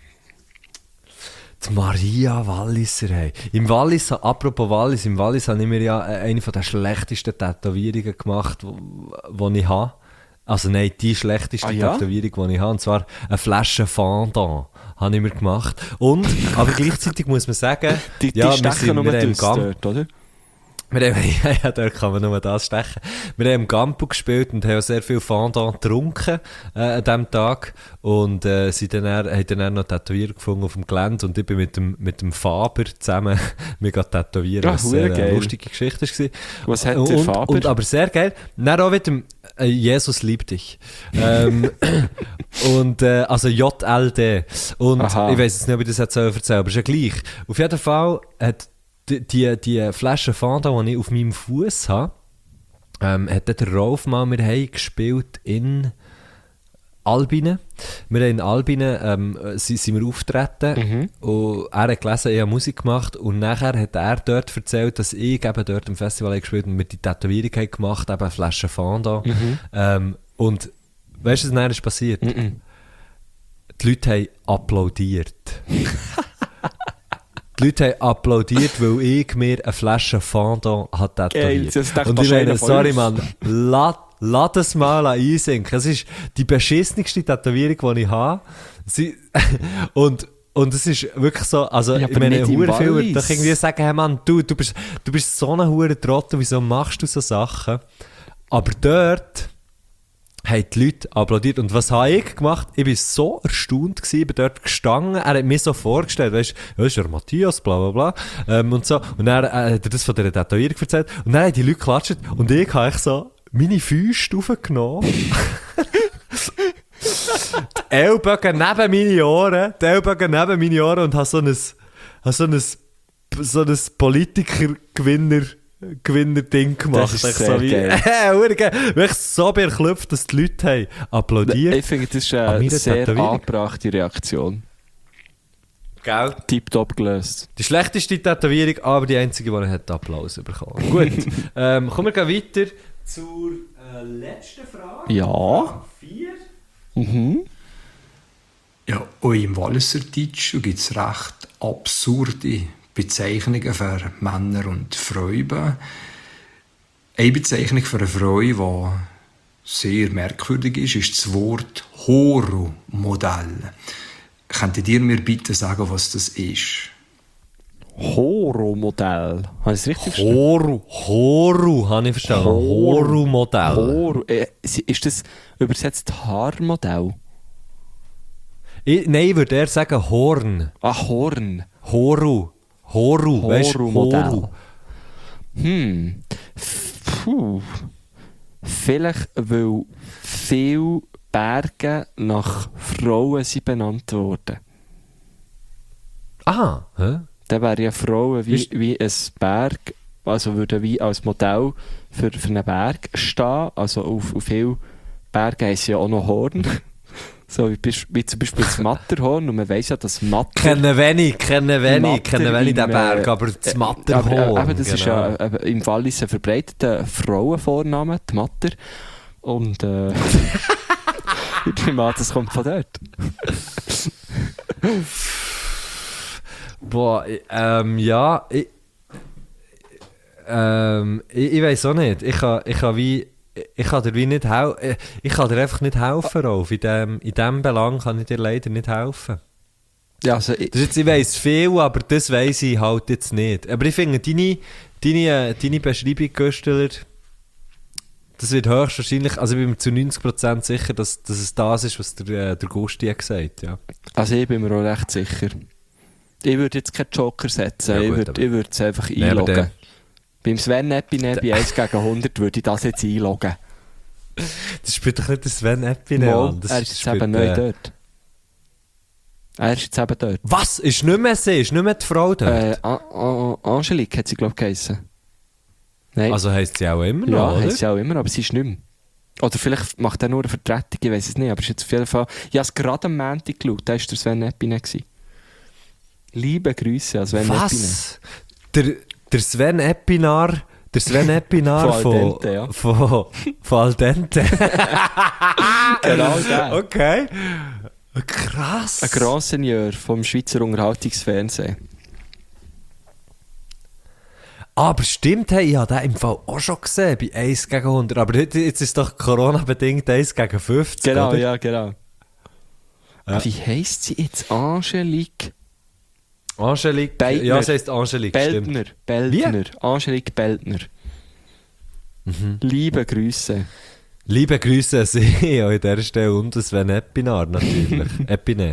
Maria Walliser, hey. Im Wallis, apropos Wallis, im Wallis habe ich mir ja eine von den schlechtesten Tätowierungen gemacht, die ich habe. Also nein, die schlechteste Tätowierung, die ich habe. Und zwar eine Flasche Fondant habe ich mir gemacht. Und, aber gleichzeitig muss man sagen, Die ja, stechen nur im das dort, oder? Ja, dort kann man nur das stechen. Wir haben im Campo gespielt und haben sehr viel Fondant getrunken an diesem Tag. Und haben dann noch Tätowierer gefunden auf dem Gelände. Und ich bin mit dem Faber zusammen mich tätowieren. Ja, was sehr geil. lustige Geschichte war. Was hat der Faber? Und aber sehr geil. Dann auch mit dem Jesus liebt dich. Und also JLD. Und Aha. ich weiss jetzt nicht, ob ich das jetzt erzählen soll, aber ist ja gleich. Auf jeden Fall hat die Flasche Fondant, die ich auf meinem Fuß habe, hat der Rolf mal, wir haben gespielt in Albine. Wir haben in Albine sind wir auftreten und er hat gelesen, ich habe Musik gemacht und nachher hat er dort erzählt, dass ich eben dort im Festival gespielt und wir die Tätowierung haben gemacht, eben eine Flasche Fondant. Und weißt du, was dann ist passiert? Die Leute haben applaudiert. Die Leute haben applaudiert, weil ich mir eine Flasche Fondant habe tätowiert. Und ich meine, sorry Mann, lass das mal einsinken. Es ist die beschissenste Tätowierung, die ich habe. Und es ist wirklich so, also ja, ich meine, hure viel würde Wallis. doch irgendwie sagen, hey Mann, du bist so ein hure Trottel, wieso machst du so Sachen? Aber dort haben die Leute applaudiert. Und was habe ich gemacht? Ich war so erstaunt gewesen, bin dort gestanden, er hat mir so vorgestellt, weißt du, ja, das ist der Matthias, bla bla bla, und so. Und dann hat er das von dieser Tätowierung erzählt. Und dann haben die Leute geklatscht und ich habe so meine Füße aufgenommen. Die Ellbogen neben meine Ohren, und habe so ein Politiker-Gewinner-Ding gemacht. Das ist sehr geil. Wirklich so beklopft, dass die Leute haben applaudiert. Ich finde, das ist An eine meiner sehr Tätowierung. angebrachte Reaktion. Gell? Tipptopp gelöst. Die schlechteste Tätowierung, aber die einzige, die hat Applaus bekommen. Gut, kommen wir weiter zur letzten Frage. Ja. 4. Ja, auch im Walliserdeutsch gibt es recht absurde Bezeichnungen für Männer und Frauen. Eine Bezeichnung für eine Frau, die sehr merkwürdig ist das Wort Horo-Modell. Könntet ihr mir bitte sagen, was das ist? Horo-Modell. Habe ich es richtig verstanden? Horu, habe ich verstanden. Horu-Modell. Horo. Ist das übersetzt Haarmodell? Nein, ich würde eher sagen Horn. Ah, Horn. Horu, weißt du? Horo-Modell. Puh. Vielleicht, weil viele Berge nach Frauen sind benannt worden. Ah, hä? Dann wären ja Frauen wie ein Berg, also würden wie als Modell für einen Berg stehen. Also auf vielen Bergen haben sie ja auch noch Horn. So wie zum Beispiel das Matterhorn. Und man weiss ja, dass Kennen wenig den im, Berg, aber das Matterhorn. Aber das ist ja im Wallis ein verbreiteter Frauenvorname, die Matter. Und ich nehme an, das kommt von dort. Boah, ja, ich weiss auch nicht. Ich kann dir wie nicht helfen. Ich kann dir einfach nicht helfen, Rolf. In dem Belang kann ich dir leider nicht helfen. Ja, also Das ist jetzt, ich weiss viel, aber das weiss ich halt jetzt nicht. Aber ich finde, deine Beschreibung, Gösteler, das wird höchstwahrscheinlich, also ich bin mir zu 90% sicher, dass es das ist, was der Gusti hat gesagt, ja. Also ich bin mir auch recht sicher. Ich würde jetzt keinen Joker setzen, Ja, ich gut, würde es einfach Nee, aber einloggen. Beim Sven Epine bei 1 gegen 100 würde ich das jetzt einloggen. Das spielt doch nicht der Sven Epine Mal, an. Das er ist jetzt spielt, eben neu dort. Er ist jetzt eben dort. Was? Ist nicht mehr sie? Ist nicht mehr die Frau dort? Angelique hat sie, glaube ich, geheissen. Nein. Also heisst sie auch immer noch, ja, oder? heisst sie auch immer, aber sie ist nicht mehr. Oder vielleicht macht er nur eine Vertretung, ich weiß es nicht. Aber ist jetzt auf jeden Fall... Ich habe es gerade am Montag geschaut, da war der Sven Epine. Liebe Grüße an Sven Epine. Was? Der Sven Epinar... Der Sven Epinar Von Al Dente, ja. von Al Dente. Genau der. Okay. Krass. Ein Grand Seigneur vom Schweizer Unterhaltungsfernsehen. Aber stimmt, hey, ich habe den im Fall auch schon gesehen, bei 1 gegen 100. Aber jetzt ist es doch Corona-bedingt 1 gegen 50, Genau, oder? ja, genau. Wie heisst sie jetzt? Angelique Angelique. Beitner. Ja, sie heisst Angelique, Beltner. stimmt. Beltner. Angelique Beltner. Liebe Grüße. Liebe Grüße an Sie an dieser Stelle und an Sven Epinar natürlich. Epine.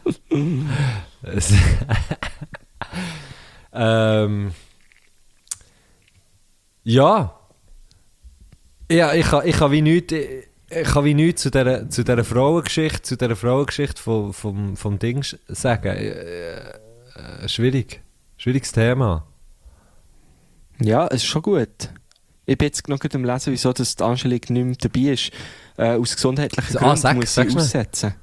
Ja. Ja, ich kann wie nichts zu dieser Frauengeschichte, vom Ding sagen. Schwierig. Schwieriges Thema. Ja, es ist schon gut. Ich bin jetzt noch gerade am Lesen, wieso das die Angelique nicht mehr dabei ist. Aus gesundheitlichen Ah, Gründen muss sie sag's mir. aussetzen.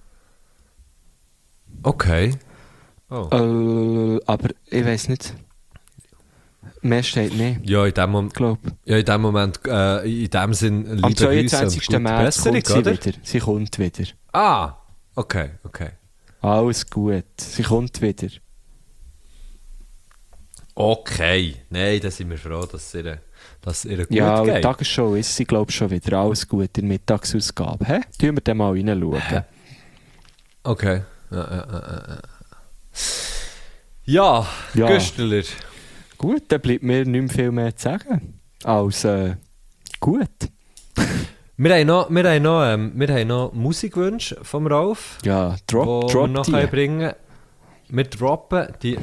Okay. Oh. Aber ich weiss nicht. Mehr steht nicht, Ja, in dem Moment, glaube in dem Sinn, liebe Am Grüße und 22. gute März Besserung, kommt sie oder? wieder. Sie kommt wieder. Ah, okay. Alles gut. Sie kommt wieder. Okay. Nein, da sind wir froh, dass ihr gut Ja, und die geht. Tagesshow ist sie, glaube ich, schon wieder. Alles gut in der Mittagsausgabe. Hä? Tun wir dann mal reinschauen. Okay. Ja, Ja. Güstler. Gut, dann bleibt mir nicht mehr viel mehr zu sagen. Als gut. Wir haben noch Musikwünsche vom Ralf, Ja, die wir noch die. bringen. We drop the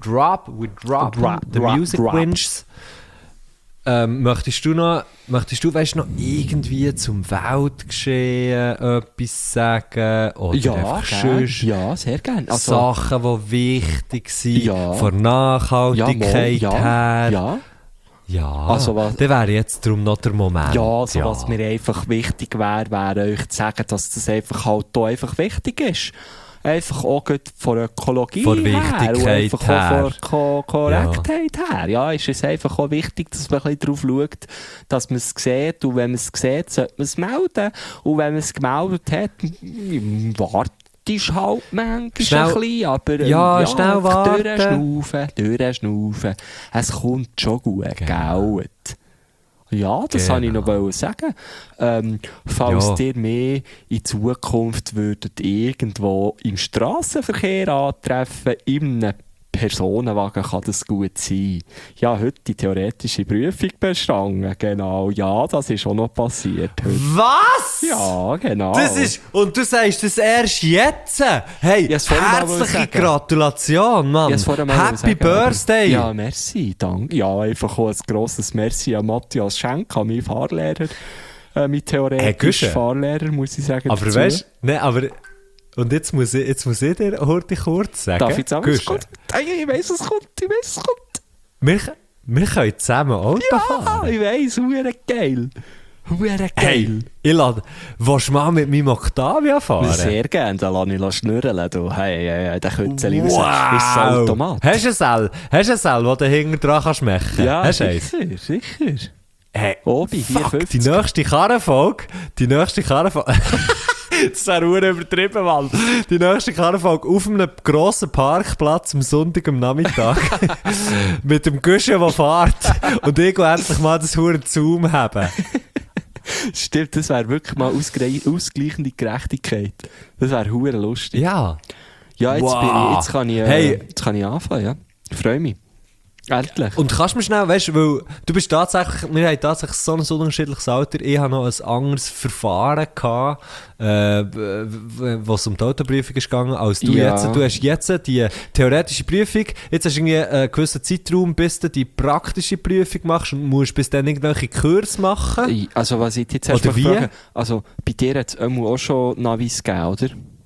Music Drop. Wins. Möchtest du, weißt, noch irgendwie zum Weltgeschehen etwas sagen? Oder Ja, einfach gern. sonst Ja, sehr gerne. Also, Sachen, die wichtig sind, Ja. von Nachhaltigkeit her. Ja. Ja, Also was- dann wäre jetzt darum noch der Moment. Ja, also was mir einfach wichtig wäre euch zu sagen, dass das einfach halt hier einfach wichtig ist. Einfach auch gut von der Ökologie Von her Wichtigkeit und einfach her. auch von der Korrektheit her. Ja, ist es einfach auch wichtig, dass man ein bisschen darauf schaut, dass man es sieht. Und wenn man es sieht, sollte man es melden. Und wenn man es gemeldet hat, wartest halt manchmal Schnell- ein bisschen. Aber Ja, schnell einfach warten. durchschnaufen. Es kommt schon gut, gell? Ja, das wollte ich noch sagen. Falls Ja. ihr mehr in Zukunft würdet irgendwo im Strassenverkehr antreffen, in einem Personenwagen kann das gut sein. Ja, heute die theoretische Prüfung bestanden, genau. Ja, das ist auch noch passiert heute. Was? Ja, genau. Das ist, und du sagst das erst jetzt? Hey, Ich hab's vorhin mal herzliche sagen. Gratulation, Mann. Ich hab's vorher mal Happy sagen, Birthday. Ja, merci, danke. Ja, einfach auch ein grosses Merci an Matthias Schenk, an meinen Fahrlehrer. Mein theoretischer Güsche. Fahrlehrer, muss ich sagen. Aber dazu. weißt du, ne, aber. Und jetzt muss ich dir heute kurz sagen. Darf ich jetzt auch was Güsche, kommt? Ich weiss, es kommt, wir können zusammen Auto fahren. Ah, ich weiss, huere geil. Huere geil. Hey, willst du mal mit meinem Octavia fahren? Sehr gerne, dann lasse ich schnurren. Du. Hey, der Kützeli raus. Wow. Ist ein Automat. Hast du ein Seil, das du hinten dran kannst machen? Ja, Hast du eins? sicher. Hey, Obi, fuck, 4,50. die nächste Karrenfolge. Das wäre verdammt übertrieben, Mann. Die nächste Karrenfolge auf einem grossen Parkplatz am Sonntag am Nachmittag. Mit dem Güsche, der fährt. Und ich will endlich mal das verdammt Zoom haben. Stimmt, das wäre wirklich mal ausgleichende Gerechtigkeit. Das wäre hure lustig. Ja. Ja, jetzt kann ich Hey. anfangen, ja. Ich freue mich. Endlich. Und kannst du mir schnell, weißt du, weil du bist tatsächlich, wir haben tatsächlich so ein unterschiedliches Alter. Ich habe noch ein anderes Verfahren gehabt, was um die Autoprüfung ist gegangen, als du Ja. jetzt. Du hast jetzt die theoretische Prüfung, jetzt hast du irgendwie einen gewissen Zeitraum, bis du die praktische Prüfung machst und musst bis dann irgendwelche Kurse machen. Also, was ich jetzt erst Oder mal wie? frage, also, bei dir hat es auch schon Navis gegeben, oder?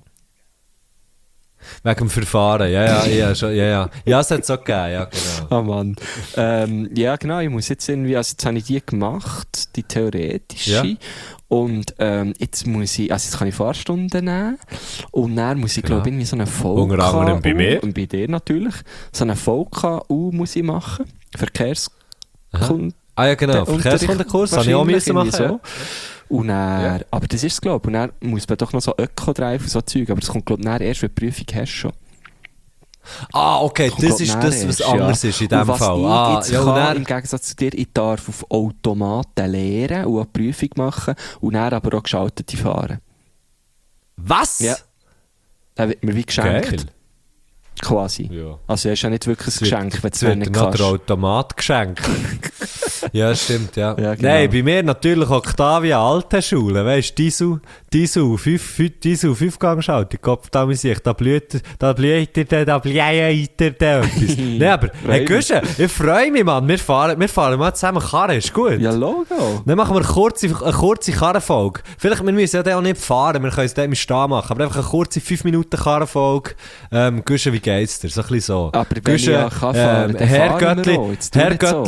Wegen dem Verfahren, ja. Ja, es hat es auch gegeben, ja, genau. Oh Mann. Ja, genau, ich muss jetzt irgendwie, also jetzt habe ich die gemacht, die theoretische. Ja. Und jetzt muss ich, also jetzt kann ich Fahrstunden nehmen. Und dann muss ich, Genau. glaube ich, irgendwie so eine VKU. Unter anderem bei mir. Und bei dir natürlich. So eine VKU muss ich machen. Verkehrskund. Ah ja, genau, Verkehrskundenkurs, habe ich auch müssen machen. So. Ja. Und dann, Ja. aber das ist es, glaube ich. Und dann muss man doch noch so Öko-Drive und so Zeug. Aber das kommt, glaube ich, dann erst, wenn du die Prüfung hast schon. Ah, okay, Kommt, das glaub, ist dann das, was erst, anders ja. ist in Und dem was Fall. Ich Ah, jetzt ja, und kann, dann, im Gegensatz zu dir, ich darf auf Automaten lehren und eine Prüfung machen und dann aber auch geschaltete fahren. was? Ja. Dann wird mir wie geschenkt. Geil. Quasi. Ja. Also, es ist ja nicht wirklich ein Geschenk, wenn du Jetzt es wird nicht noch kannst. der Automat geschenkt. Ja, stimmt, ja. Ja, genau. Nein, bei mir natürlich Octavia alte Schule, weißt du, Diesel 5-Gang-Schaltung, Kopf, da muss ich, da blüht etwas. Nein, aber, hey, Güsche, ich freue mich, Mann, wir fahren mal zusammen Karren, ist gut. Ja, Logo. Dann machen wir eine kurze Karrenfolge. Vielleicht, wir müssen ja dann auch nicht fahren, wir können es dann im Stehen machen, aber einfach eine kurze 5 Minuten Karrenfolge. Güsche, wie geht's dir? So ein bisschen so. Aber wenn ich ja kann fahren, dann fahren wir auch. Jetzt tu Herr nicht so. Göttli,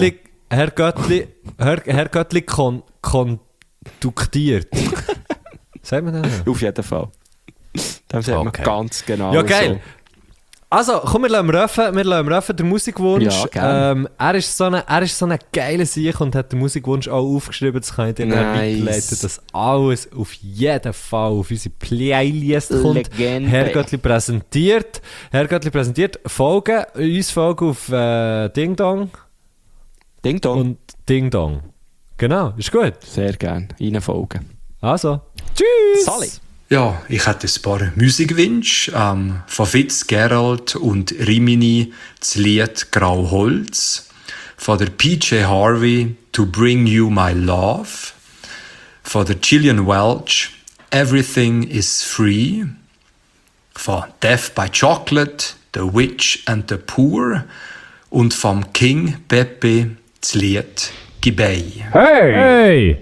Herr Göttli konduktiert. Sagt man das? Auf jeden Fall. Das sagt man Okay. ganz genau. Ja, geil. Also, komm, wir lassen ihn rufen, der Musikwunsch. Ja, gerne. Er ist so eine geile Sieg und hat den Musikwunsch auch aufgeschrieben. Das kann ich dir dann Nice. weiterleiten, dass alles auf jeden Fall auf unsere Playlist kommt. Legende. Herr Göttli präsentiert. Folgen auf Ding Dong Ding Dong. und Ding Dong. Genau, ist gut. Sehr gerne. Reinfolgen. Also, tschüss! Sali. Ja, ich hätte ein paar Musikwünsche. Von Fitzgerald und Rimini das Lied Grauholz. Von der PJ Harvey To Bring You My Love. Von der Gillian Welch Everything is Free. Von Death by Chocolate The Witch and the Poor. Und vom King Pepe das Lied Gibey. Hey!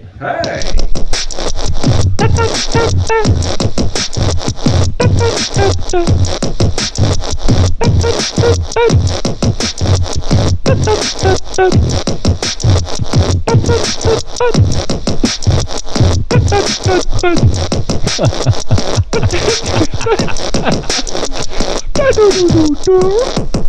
Du.